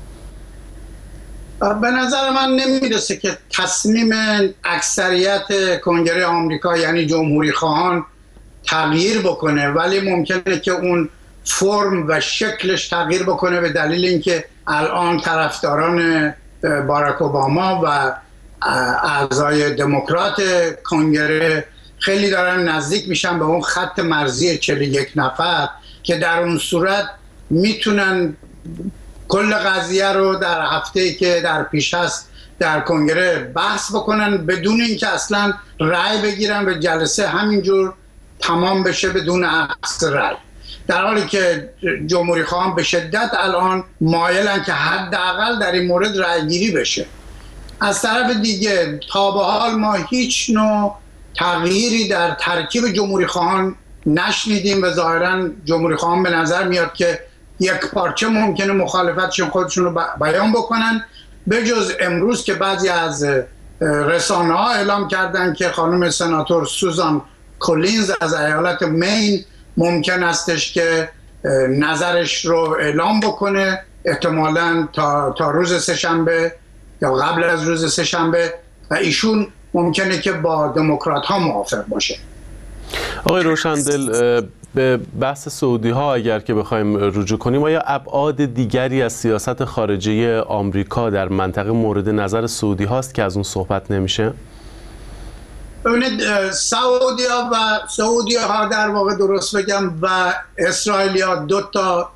به نظر من نمیرسه که تصمیم اکثریت کنگره آمریکا یعنی جمهوری خواهان تغییر بکنه، ولی ممکنه که اون فرم و شکلش تغییر بکنه به دلیل اینکه الان طرفداران باراک اوباما و اعضای دموکرات کنگره خیلی دارن نزدیک میشن به اون خط مرزی چهل و یک نفر که در اون صورت میتونن کل قضیه رو در هفته‌ای که در پیش هست در کنگره بحث بکنن بدون اینکه اصلا رأی بگیرن و جلسه همینجور تمام بشه بدون اخذ رأی، در حالی که جمهوری خواهان به شدت الان مایلن که حداقل در این مورد رأی گیری بشه. از طرف دیگه تا به حال ما هیچ نوع تغییری در ترکیب جمهوری خواهان نشنیدیم و ظاهرا جمهوری خواهان به نظر میاد که یک پارچه ممکنه مخالفتشون خودشون رو بیان بکنن، به جز امروز که بعضی از رسانه ها اعلام کردن که خانم سناتور سوزان کولینز از ایالت مین ممکن استش که نظرش رو اعلام بکنه، احتمالاً تا, تا روز سه‌شنبه یا قبل از روز سه‌شنبه، و ایشون ممکنه که با دموکرات ها موافق باشه. آقای روشندل، به بحث سعودی ها اگر که بخوایم رجوع کنیم، آیا ابعاد دیگری از سیاست خارجی آمریکا در منطقه مورد نظر سعودی هاست که از اون صحبت نمیشه؟ ببینید، سعودی ها و سعودی ها در واقع درست بگم و اسرائیلی ها دو تا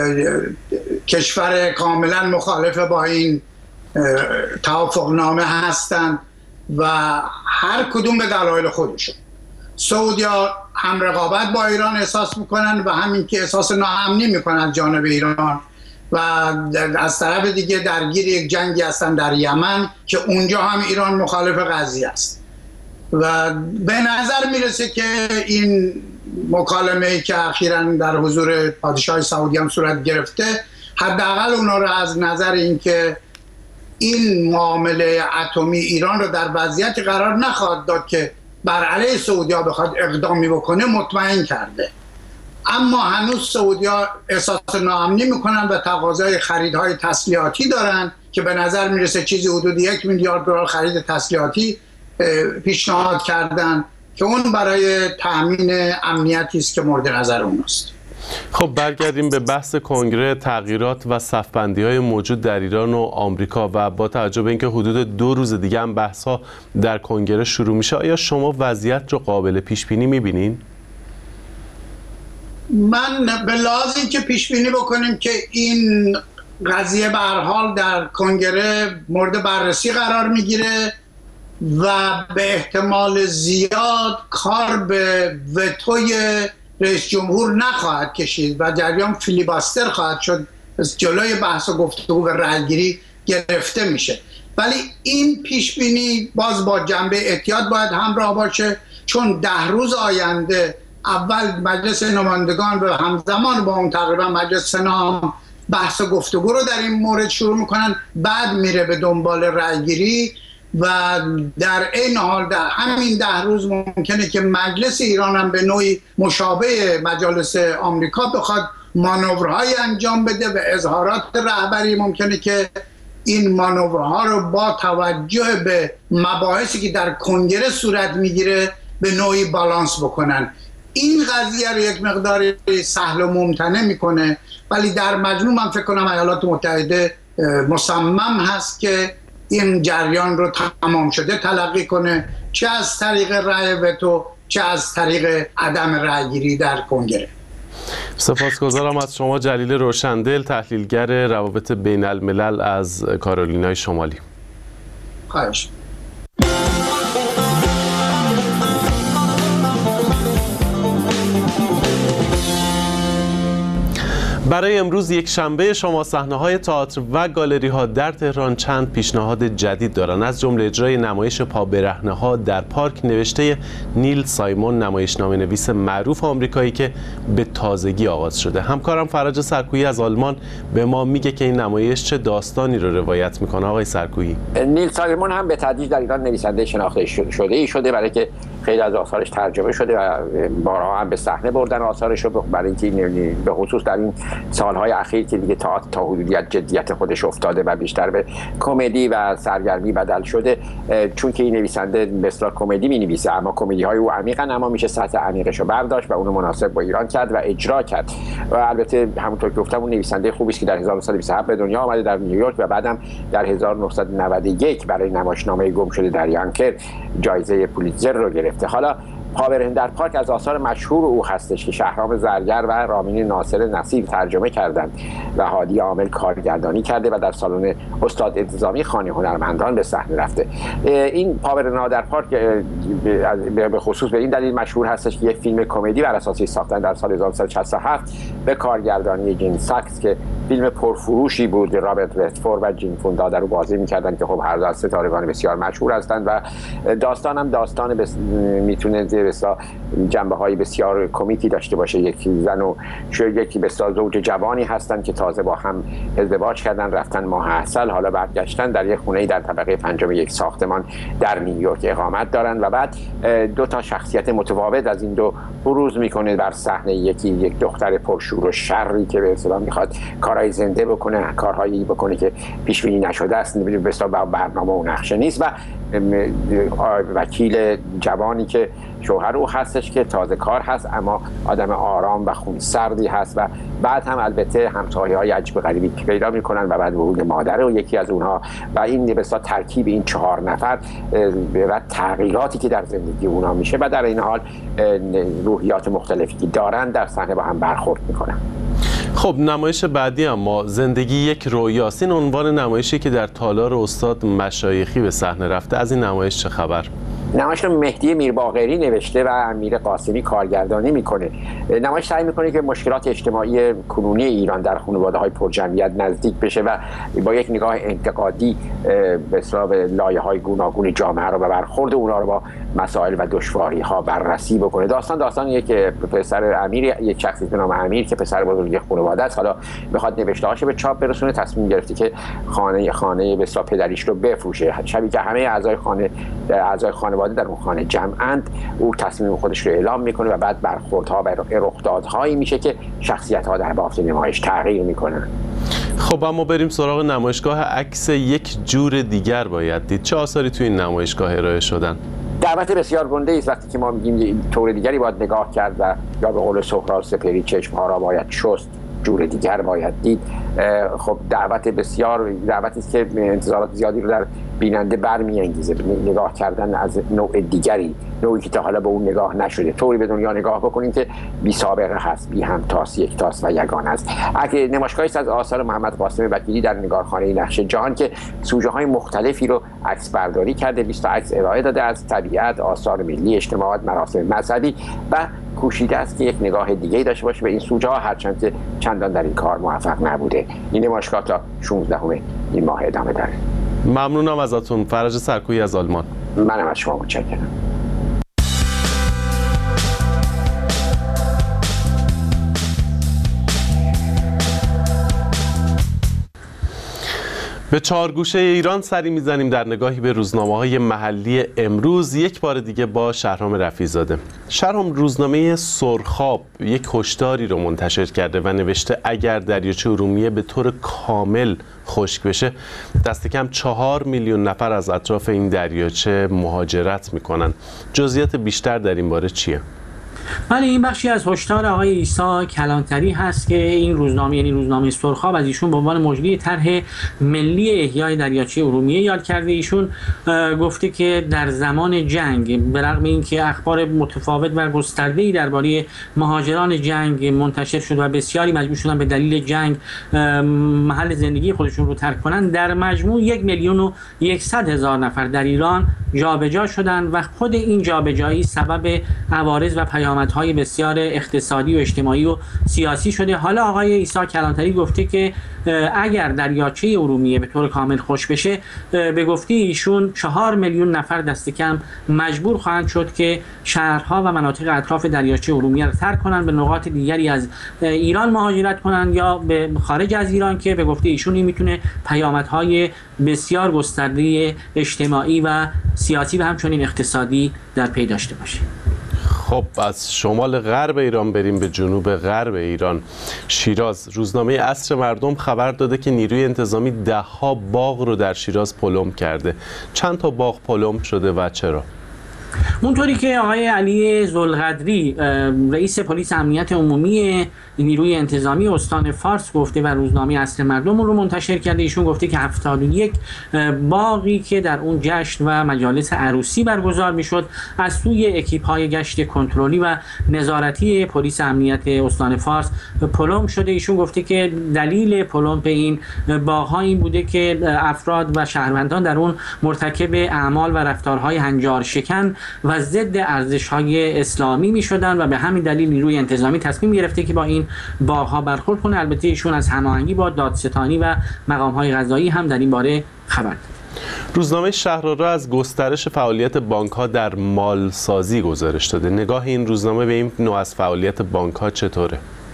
کشور کاملا مخالف با این توافقنامه هستند و هر کدوم به دلایل خودشون. سعودی ها هم رقابت با ایران احساس میکنن و همین که احساس ناامنی میکنن جانب ایران، و از طرف دیگه درگیر یک جنگی هستن در یمن که اونجا هم ایران مخالف قضیه است و به نظر میرسه که این مکالمه‌ای که اخیراً در حضور پادشاه سعودی هم صورت گرفته، حداقل اونا رو از نظر اینکه این معامله اتمی ایران رو در وضعیتی قرار نخواهد داد که بر علیه سعودی‌ها بخواد اقدامی بکنه مطمئن کرده. اما هنوز سعودی‌ها احساس ناامنی میکنن و تقاضای خریدهای تسلیحاتی دارن که به نظر میرسه چیزی حدود یک میلیارد دلار خرید تسلیحاتی پیشنهاد کردن که اون برای تأمین امنیتی است که مورد نظر اونست. خب برگردیم به بحث کنگره، تغییرات و صف‌بندی‌های موجود در ایران و آمریکا و با توجه به اینکه حدود دو روز دیگه هم بحث‌ها در کنگره شروع میشه، آیا شما وضعیت رو قابل پیش بینی می‌بینین؟ من به لحاظ اینکه پیش بینی بکنیم که این قضیه به هر حال در کنگره مورد بررسی قرار میگیره و به احتمال زیاد کار به وتوی رئیس جمهور نخواهد کشید و جریان فیلیباستر خواهد شد، جلوی بحث و گفتگو و رأیگیری گرفته میشه. ولی این پیش بینی باز با جنبه احتیاط باید همراه باشه، چون ده روز آینده اول مجلس نمایندگان و همزمان با اون تقریبا مجلس سنا هم بحث و گفتگو رو در این مورد شروع میکنن، بعد میره به دنبال رأیگیری و در این حال در همین ده روز ممکنه که مجلس ایران هم به نوعی مشابه مجالس آمریکا بخواد مانورهای انجام بده و اظهارات رهبری ممکنه که این مانورها رو با توجه به مباحثی که در کنگره صورت میگیره به نوعی بالانس بکنن. این قضیه رو یک مقدار سهل و ممتنع میکنه، ولی در مجموع من فکر کنم ایالات متحده مصمم هست که این جریان رو تمام شده تلقی کنه، چه از طریق رأی وتو چه از طریق عدم رأیگیری در کنگره. سپاسگزارم از شما جلیل روشندل، تحلیلگر روابط بین الملل از کارولینای شمالی. خواهش. برای امروز یک شنبه شما صحنه‌های تئاتر و گالری‌ها در تهران چند پیشنهاد جدید دارند، از جمله اجرای نمایش پابرهنه‌ها در پارک نوشته نیل سایمون، نمایشنامه‌نویس معروف آمریکایی که به تازگی آغاز شده. همکارم فرج سرکویی از آلمان به ما میگه که این نمایش چه داستانی رو روایت میکنه. آقای سرکویی، نیل سایمون هم به تدریج در ایران نویسنده شناخته شده ای شده، برای که خیلی از آثارش ترجمه شده و بارها هم به صحنه بردن آثارش رو، برای اینکه به خصوص در این سالهای اخیر که دیگه تا تا حدودیت جدیت خودش افتاده و بیشتر به کمدی و سرگرمی بدل شده، چون که این نویسنده به اصطلاح کمدی می‌نویسه، اما کمدی‌های او عمیقاً، اما میشه سطح عمیقش رو برداشت و اونو مناسب با ایران کرد و اجرا کرد. و البته همونطور که گفتم اون نویسنده خوبی است که در هزار و نهصد و بیست و هفت به دنیا آمده در نیویورک و بعدم در هزار و نهصد و نود و یک برای نمایشنامه گم شده در یانکر جایزه پولیتزر رو گرفته. حالا پابرهن در پارک از آثار مشهور او هستش که شهرام زرگر و رامین ناصر نصیر ترجمه کردند و هادی عامل کارگردانی کرده و در سالن استاد انتظامی خانه هنرمندان به صحنه رفته. این پابرهن در پارک به خصوص به این دلیل مشهور هستش که یک فیلم کمدی بر اساس ساختن در سال هزار و نهصد و شصت و هفت به کارگردانی جین ساکس که فیلم پرفروشی بود، رابرت رتفورد و جین فوندا در او بازی می‌کردند که خب هر دو از ستارگان بسیار مشهور هستند و داستان هم داستان بس... میتونه بسیار جنبه های بسیار کمیکی داشته باشه. یکی زن و یکی بسیار زوج جوانی هستن که تازه با هم ازدواج کردن، رفتن ماه عسل، حالا برگشتن در یک خونه در طبقه پنجم یک ساختمان در نیویورک اقامت دارن و بعد دو تا شخصیت متفاوت از این دو بروز میکنه در صحنه. یکی یک دختر پرشور و شری که به اصطلاح میخواد کارهای زنده بکنه، کارهایی بکنه که پیش بینی نشده است، به اصطلاح برنامه و نقشه نیست، و وکیل جوانی که شوهر او هستش که تازه کار هست اما آدم آرام و خونسردی هست، و بعد هم البته همتاهی‌های عجیب غریبی که پیدا میکنن و بعد ورود مادر و یکی از اونها و این بسیار ترکیب این چهار نفر و تغییراتی که در زندگی اونها میشه و در این حال روحیات مختلفی که دارن در صحنه با هم برخورد میکنن. خب نمایش بعدی اما زندگی یک رویاست. این عنوان نمایشی که در تالار استاد مشایخی به صحنه رفته. از این نمایش چه خبر؟ نمایش رو مهدی میرباقری نوشته و امیر قاسمی کارگردانی میکنه. نمایش سعی میکنه که مشکلات اجتماعی کنونی ایران در خانواده‌های پرجمعیت نزدیک بشه و با یک نگاه انتقادی به اصطلاح لایه‌های گوناگون جامعه رو و برخورد اونها رو با مسائل و دشواری‌ها بررسی بکنه. داستان داستان یک پسر امیر، یک شخصی به نام امیر که پسر بزرگ یک خانواده است، حالا میخواد نوشته‌هاش به چاپ برسونه، تصمیم گرفته که خانه خانه به اصطلاح پدریش رو بفروشه. شبیه که همه اعضای خانه اعضای خانواده در اون خانه جمعند، او تصمیم خودش رو اعلام میکنه و بعد برخوردها و رخدادهایی میشه که شخصیت‌ها در بافت نمایش تغییر میکنن. خب اما بریم سراغ نمایشگاه عکس یک جور دیگر باید دید. چه آثاری توی این نمایشگاه ارائه شدن؟ دعوت بسیار گنده است وقتی که ما میگیم طور دیگری باید نگاه کرد و یا به قول سهراب سپهری چشم‌ها را باید شست، جور دیگر باید دید. خب دعوت بسیار دعوتی است که انتظارات زیادی رو در بیننده برمی‌انگیزه، نگاه کردن از نوع دیگری، نوعی که تا حالا به اون نگاه نشده. طوری به دنیا نگاه بکنیم که بی سابقه هست، بی همتاس، یکتاس و یگانه است. اگه نمایشگاهی است از آثار محمد قاسم وکیلی در نگارخانه نقش جهان که سوژه‌های مختلفی رو عکس برداری کرده، بیست تا عکس ارائه داده از طبیعت، آثار ملی، اجتماعات، مراسم مذهبی و کوشیده است که یک نگاه دیگه‌ای داشته باشه به این سوژه‌ها، هرچند که چندان در این کار موفق نبوده. این نمایشگاه تا شانزدهم این ماه ادامه داره. ممنونم ازتون. فرج سرکویی از آلمان. منم از شما متشکرم. به چهارگوشه ایران سری میزنیم در نگاهی به روزنامه‌های محلی امروز. یک بار دیگه با شهرام رفیع‌زاده. شهرام، روزنامه سرخاب یک هشداری رو منتشر کرده و نوشته اگر دریاچه ارومیه به طور کامل خشک بشه دست کم چهار میلیون نفر از اطراف این دریاچه مهاجرت میکنن. جزئیات بیشتر در این باره چیه؟ بله، این بخشی از هشدار آقای عیسی کلانتری هست که این روزنامه یعنی روزنامه سرخاب از ایشون به عنوان مجری طرح ملی احیای دریاچه ارومیه یاد کرده. ایشون گفته که در زمان جنگ به رغم اینکه اخبار متفاوت و گسترده‌ای درباره مهاجران جنگ منتشر شد و بسیاری مجبور شدن به دلیل جنگ محل زندگی خودشون رو ترک کنن، در مجموع یک میلیون و یکصد هزار نفر در ایران جابجا شدن و خود این جابجایی سبب عوارض و پیامدهای بسیار اقتصادی و اجتماعی و سیاسی شده. حالا آقای عیسی کلانتری گفته که اگر دریاچه ارومیه به طور کامل خشک بشه، به گفته ایشون چهار میلیون نفر دست کم مجبور خواهند شد که شهرها و مناطق اطراف دریاچه ارومیه را ترک کنند، به نقاط دیگری از ایران مهاجرت کنند یا به خارج از ایران که به گفته ایشون این میتونه پیامدهای بسیار گسترده اجتماعی و سیاسی و همچنین اقتصادی در پی داشته باشه. خب از شمال غرب ایران بریم به جنوب غرب ایران. شیراز، روزنامه عصر مردم خبر داده که نیروی انتظامی ده ها باغ رو در شیراز پلم کرده. چند تا باغ پلم شده و چرا؟ اونطوری که آقای علی ذوالقدری رئیس پلیس امنیت عمومی نیروی انتظامی استان فارس گفته و روزنامه عصر مردم رو منتشر کرده، ایشون گفته که هفتاد و یک باغی که در اون جشن و مجالس عروسی برگزار میشد از سوی اکیپ‌های گشت کنترلی و نظارتی پلیس امنیت استان فارس پلم شده. ایشون گفته که دلیل پلم این باغ‌ها این بوده که افراد و شهروندان در اون مرتکب اعمال و رفتارهای هنجار شکن و ضد ارزش‌های اسلامی می‌شدن و به همین دلیل نیروی انتظامی تصمیم گرفته که با این باغ‌ها برخورد کنه. البته ایشون از هماهنگی با دادستانی و مقام‌های قضایی هم در این باره خبر داد. روزنامه شهرآرا از گسترش فعالیت بانک‌ها در مالسازی گزارش داده. نگاه این روزنامه به این نوع از فعالیت بانک‌ها چطوره؟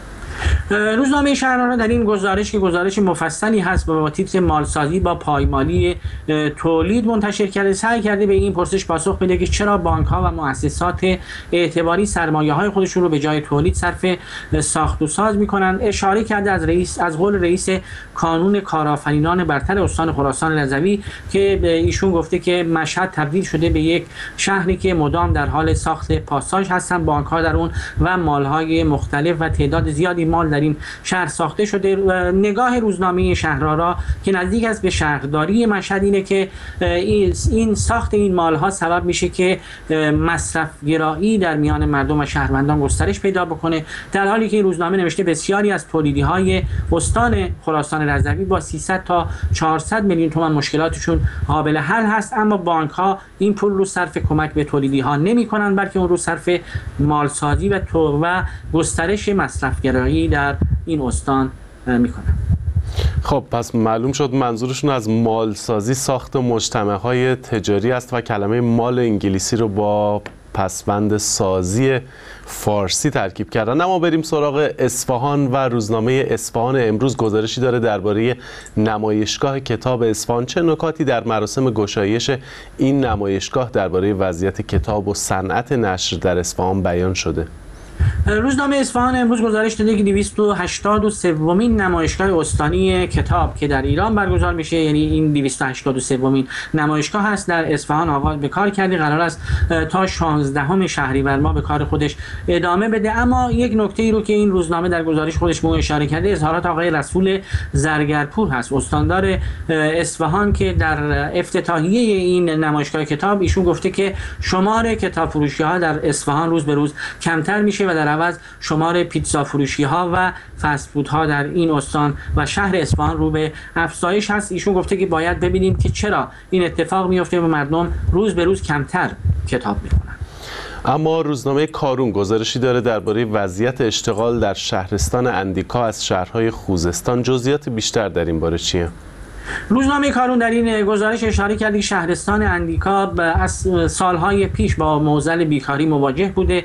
روزنامه شهرآرا در این گزارش که گزارش مفصلی هست با تیتر مالسازی با پایمالی تولید منتشر کرده، سعی کرده به این پرسش پاسخ بده که چرا بانک‌ها و مؤسسات اعتباری سرمایه‌های خودشون رو به جای تولید صرف ساخت و ساز می‌کنند. اشاره کرده از رئیس از قول رئیس کانون کارآفرینان برتر استان خراسان رضوی که ایشون گفته که مشهد تبدیل شده به یک شهری که مدام در حال ساخت پاساژ هستن، بانک‌ها در اون و مال‌های مختلف و تعداد زیادی مال در این شهر ساخته شده. نگاه روزنامه شهرآرا که نزدیک است به شهرداری مشهد اینه که این ساخت این مالها سبب میشه که مصرف گرایی در میان مردم و شهروندان گسترش پیدا بکنه، در حالی که این روزنامه نوشته بسیاری از تولیدی‌های استان خراسان رضوی با سیصد تا چهارصد میلیون تومان مشکلاتشون قابل حل هست، اما بانک‌ها این پول رو صرف کمک به تولیدی‌ها نمی‌کنن، بلکه اون رو صرف مالسازی و تو و گسترش مصرف گرایی در این استان میکنن. خب پس معلوم شد منظورشون از مالسازی ساخت مجتمع‌های تجاری است و کلمه مال انگلیسی رو با پسوند سازی فارسی ترکیب کردن. اما بریم سراغ اصفهان و روزنامه اصفهان امروز گزارشی داره درباره نمایشگاه کتاب اصفهان. چه نکاتی در مراسم گشایش این نمایشگاه درباره وضعیت کتاب و صنعت نشر در اصفهان بیان شده؟ روزنامه اصفهان امروز گزارش داده که دویست و هشتاد و سومین نمایشگاه استانی کتاب که در ایران برگزار میشه، یعنی این دویست و هشتاد و سومین نمایشگاه هست، در اصفهان آغاز به کار کرده. قرار است تا شانزدهم شهریور ماه به کار خودش ادامه بده. اما یک نکته ای رو که این روزنامه در گزارش خودش به اشاره کرده اظهارات آقای رسول زرگرپور هست، استاندار اصفهان، که در افتتاحیه این نمایشگاه کتاب ایشون گفته که شمار کتاب فروشی ها در اصفهان روز به روز کمتر میشه و در عوض شمار پیتزا فروشی ها و فست فود ها در این استان و شهر اصفهان رو به افزایش هست. ایشون گفته که باید ببینیم که چرا این اتفاق میفته و مردم روز به روز کمتر کتاب میخونن. اما روزنامه کارون گزارشی داره درباره وضعیت اشتغال در شهرستان اندیکا از شهرهای خوزستان. جزئیات بیشتر در این باره چیه؟ روزنامه کارون در این گزارش اشاره کرده که شهرستان اندیکا از سالهای پیش با معضل بیکاری مواجه بوده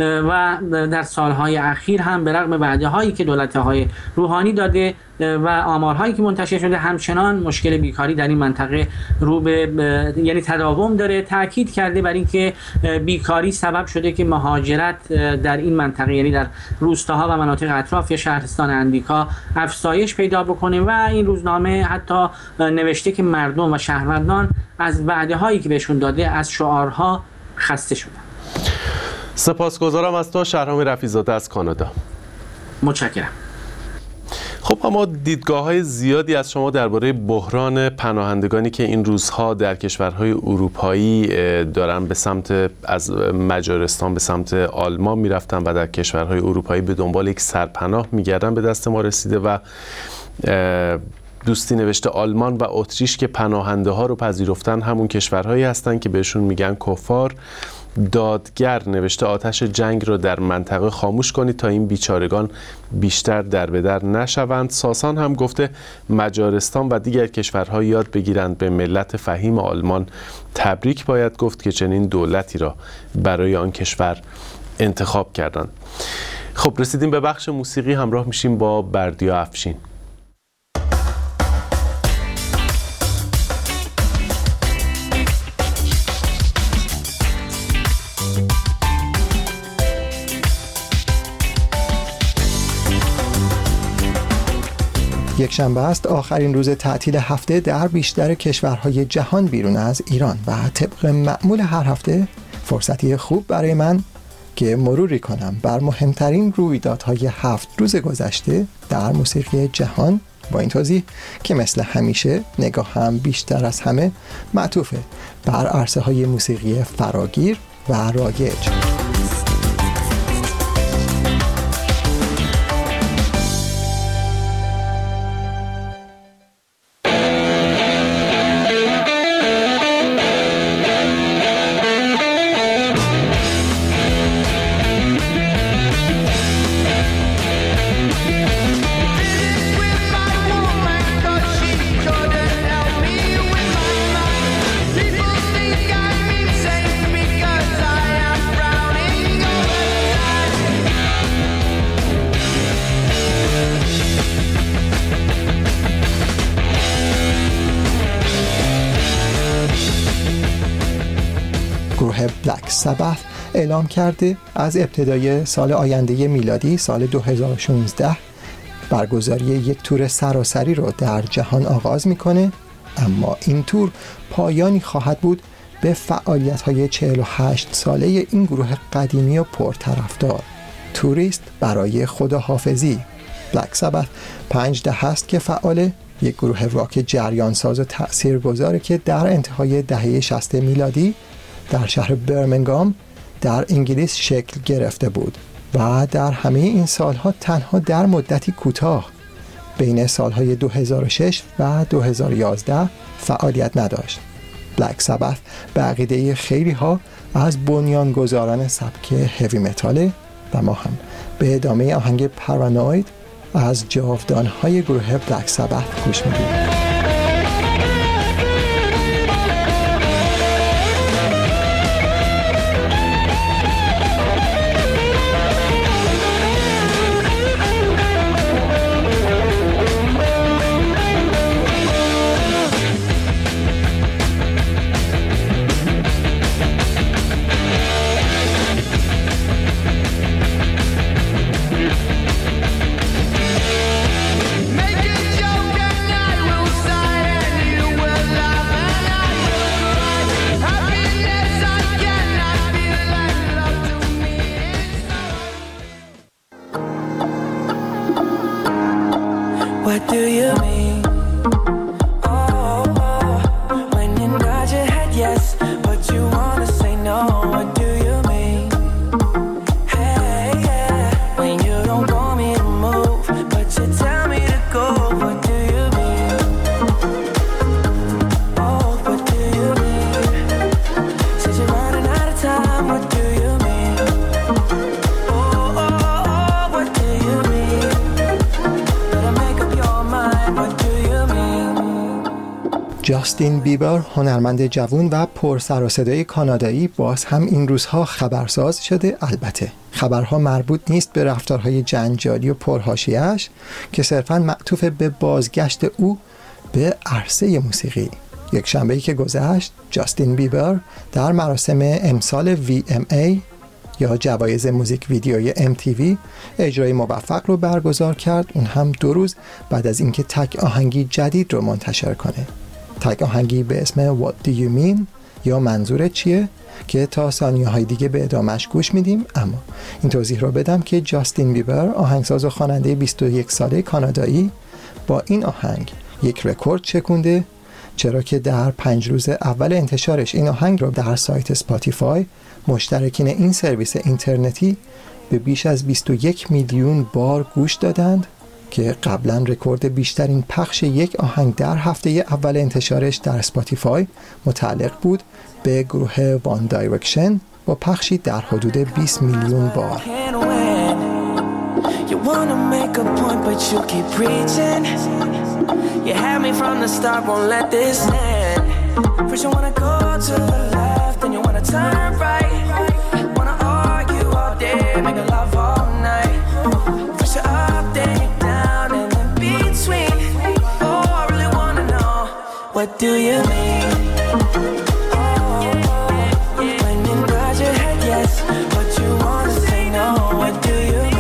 و در سالهای اخیر هم به رغم وعده‌هایی که دولت‌های روحانی داده و آمارهایی که منتشر شده همچنان مشکل بیکاری در این منطقه رو به یعنی تداوم داره. تاکید کرده بر اینکه بیکاری سبب شده که مهاجرت در این منطقه یعنی در روستاها و مناطق اطراف شهرستان اندیکا افزایش پیدا بکنه و این روزنامه حتی نوشته که مردم و شهروندان از وعده‌هایی که بهشون داده از شعارها خسته شدن. سپاسگزارم از تو شهرام رفیع‌زاده از کانادا. متشکرم. خب اما دیدگاه‌های زیادی از شما درباره بحران پناهندگانی که این روزها در کشورهای اروپایی دارن به سمت از مجارستان به سمت آلمان میرفتن و در کشورهای اروپایی به دنبال یک سرپناه میگردن به دست ما رسیده و دوستی نوشته آلمان و اتریش که پناهنده ها رو پذیرفتن همون کشورهایی هستن که بهشون میگن کفار. دادگر نوشته آتش جنگ رو در منطقه خاموش کنید تا این بیچارگان بیشتر در به در نشوند. ساسان هم گفته مجارستان و دیگر کشورها یاد بگیرند به ملت فهیم آلمان تبریک باید گفت که چنین دولتی را برای آن کشور انتخاب کردند. خب رسیدیم به بخش موسیقی، همراه میشیم با بردیا افشین. یک شنبه است آخرین روز تعطیل هفته در بیشتر کشورهای جهان بیرون از ایران و طبق معمول هر هفته فرصتی خوب برای من که مروری کنم بر مهمترین رویدادهای هفت روز گذشته در موسیقی جهان، با این توضیح که مثل همیشه نگاه هم بیشتر از همه معطوفه بر عرصه های موسیقی فراگیر و رایج. گروه بلک سابث اعلام کرده از ابتدای سال آینده میلادی سال دو هزار و شانزده برگزاری یک تور سراسری رو در جهان آغاز میکنه، اما این تور پایانی خواهد بود به فعالیت‌های چهل و هشت ساله این گروه قدیمی و پرطرفدار. توریست برای خداحافظی. بلک سابث پنج دهه است که فعال، یک گروه راک جریانساز و تأثیرگذاره که در انتهای دهه شصت میلادی در شهر برمنگام در انگلیس شکل گرفته بود و در همه این سالها تنها در مدتی کوتاه بین سالهای دو هزار و شش و دو هزار و یازده فعالیت نداشت. بلک سابث به عقیده خیلی ها از بنیانگذاران سبک هوی متاله و ما هم به ادامه آهنگ پارانوید از جاودانهای گروه بلک سابث گوش میدیم. What do you mean? Oh, oh, when you nod your head yes, but you wanna say no. What do you mean? Hey, yeah, when you don't want me to move, but you tell me to go. What do you mean? Oh, what do you mean? Said you're running out of time. What do you mean? Oh, oh, oh, what do you mean? جاستین بیبر، هنرمند جوان و پر سر و صدای کانادایی، باز هم این روزها خبرساز شده. البته خبرها مربوط نیست به رفتارهای جنجالی و پرحاشیه‌اش که صرفاً معطوف به بازگشت او به عرصه موسیقی. یک شنبه‌ای که گذشت، جاستین بیبر در مراسم امسال وی ام ای یا جوایز موزیک ویدیوی ام تی وی اجرای موفق رو برگزار کرد، اون هم دو روز بعد از اینکه تک آهنگی جدید رو منتشر کنه. تک آهنگی به اسم What Do You Mean یا منظورت چیه که تا ثانیه های دیگه به ادامهش گوش میدیم. اما این توضیح رو بدم که جاستین بیبر، آهنگساز و خواننده بیست و یک ساله کانادایی، با این آهنگ یک رکورد چکونده، چرا که در پنج روز اول انتشارش این آهنگ رو در سایت اسپاتیفای مشترکین این سرویس اینترنتی به بیش از بیست و یک میلیون بار گوش دادند که قبلا رکورد بیشترین پخش یک آهنگ در هفته اول انتشارش در اسپاتیفای متعلق بود به گروه وان دایرکشن با پخشی در حدود بیست میلیون بار. You wanna make a point but you keep preaching. You had me from the start, won't let this end. First you wanna go to the left, then you wanna turn right. Wanna argue all day, make a love all night. First you're up, then you're down, and in between. Oh, I really wanna know, what do you mean? Oh, when you nod your head yes, but you wanna say no. What do you mean?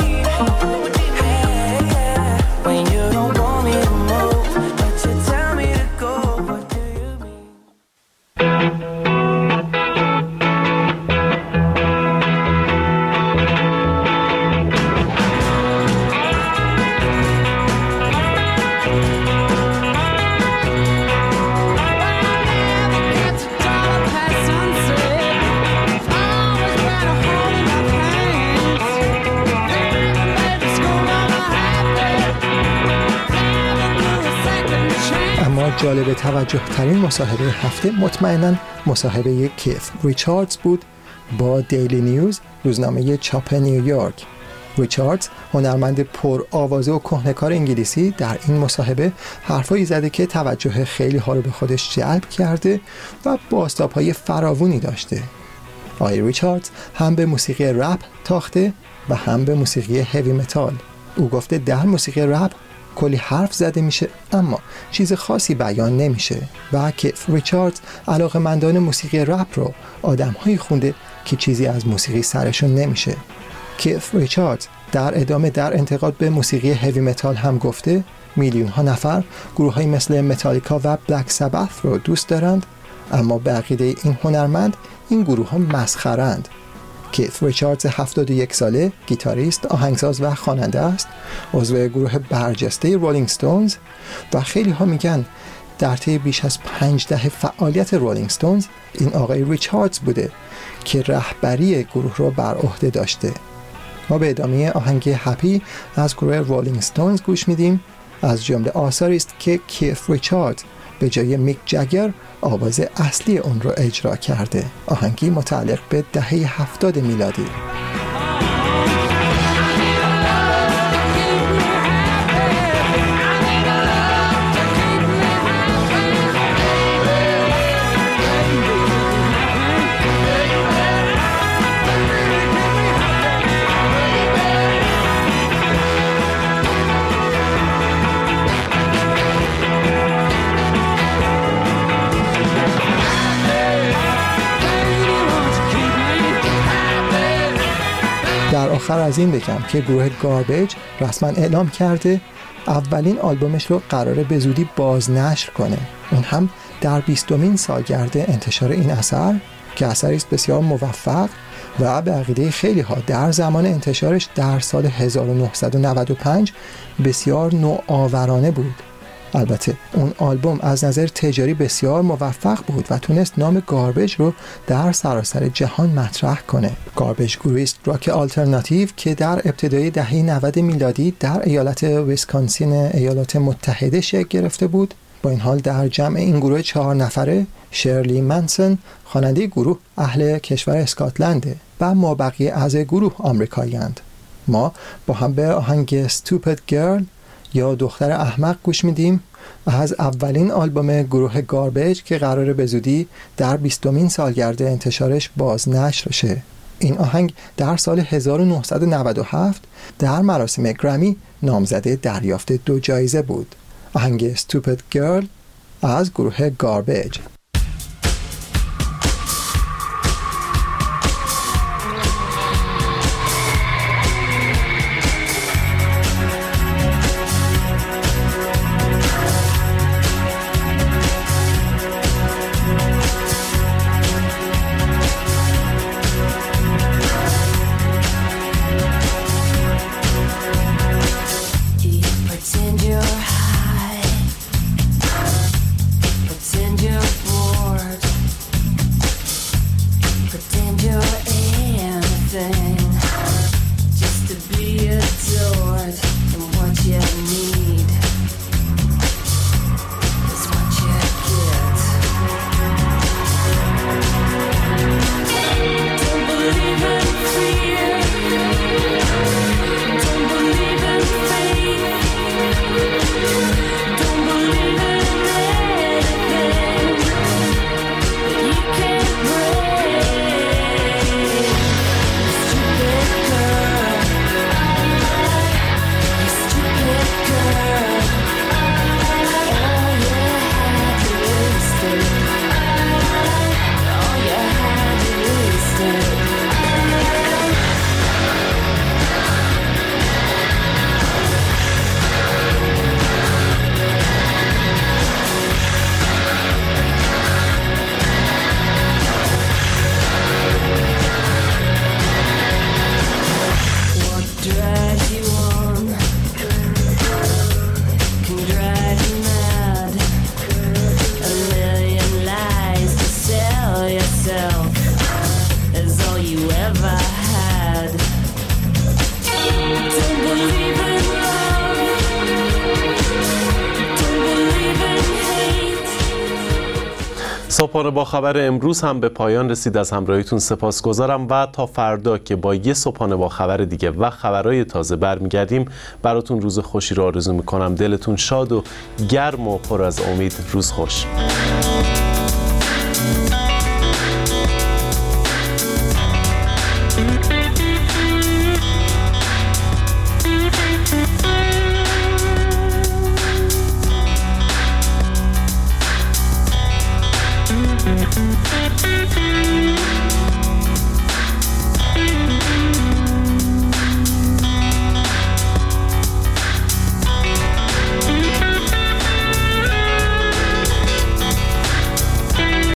جالب توجه ترین مصاحبه هفته مطمئناً مصاحبه کیث ریچاردز بود با دیلی نیوز، روزنامه چاپ نیویورک. ریچاردز، هنرمند پر آوازه و کهنه‌کار انگلیسی، در این مصاحبه حرفایی زده که توجه خیلی ها رو به خودش جلب کرده و بازتاب‌های فراوانی داشته. آقای ریچاردز هم به موسیقی رپ تاخته و هم به موسیقی هوی متال. او گفته در موسیقی رپ کلی حرف زده میشه اما چیز خاصی بیان نمیشه و کیف ریچاردز علاقه‌مندان موسیقی رپ رو آدم‌هایی خونده که چیزی از موسیقی سرشون نمیشه. کیف ریچاردز در ادامه در انتقاد به موسیقی هیوی متال هم گفته میلیون ها نفر گروه‌های مثل متالیکا و بلک سابث رو دوست دارند اما به عقیده این هنرمند این گروه‌ها مسخره‌اند. کیف ریچاردز هفتاد و یک ساله گیتاریست، آهنگساز و خواننده است، عضو گروه برجسته رولینگ ستونز و خیلی ها میگن در طی بیش از پنج دهه فعالیت رولینگ ستونز این آقای ریچاردز بوده که رهبری گروه رو بر عهده داشته. ما به ادامه آهنگ هپی از گروه رولینگ ستونز گوش میدیم، از جمله آثاری است که کیف ریچاردز به جای میک جگر آواز اصلی اون رو اجرا کرده. آهنگی متعلق به دهه هفتاد میلادی. در آخر از این بگم که گروه گاربیج رسما اعلام کرده اولین آلبومش رو قراره به زودی بازنشر کنه، اون هم در بیستمین سالگرد انتشار این اثر که اثری است بسیار موفق و به عقیده خیلی ها در زمان انتشارش در سال هزار و نهصد و نود و پنج بسیار نوآورانه بود. البته اون آلبوم از نظر تجاری بسیار موفق بود و تونست نام گاربیج رو در سراسر جهان مطرح کنه. گاربیج گروهی است راک آلترناتیو که در ابتدای دهه نود میلادی در ایالت ویسکانسین ایالات متحده شکل گرفته بود. با این حال در جمع این گروه چهار نفره شرلی منسون خواننده گروه اهل کشور اسکاتلنده و ما بقیه اعضای گروه آمریکایی‌اند. ما با هم به آهنگ Stupid Girl یا دختر احمق گوش میدیم از اولین آلبوم گروه گاربیج که قراره به زودی در بیستمین سالگرد انتشارش بازنشر شه. این آهنگ در سال هزار و نهصد و نود و هفت در مراسم گرمی نامزد دریافت دو جایزه بود. آهنگ Stupid Girl از گروه گاربیج. صبحانه با خبر امروز هم به پایان رسید. از همراهیتون سپاسگزارم و تا فردا که با یه صبحانه با خبر دیگه و خبرهای تازه برمیگردیم براتون روز خوشی رو آرزو میکنم. دلتون شاد و گرم و پر از امید. روز خوش.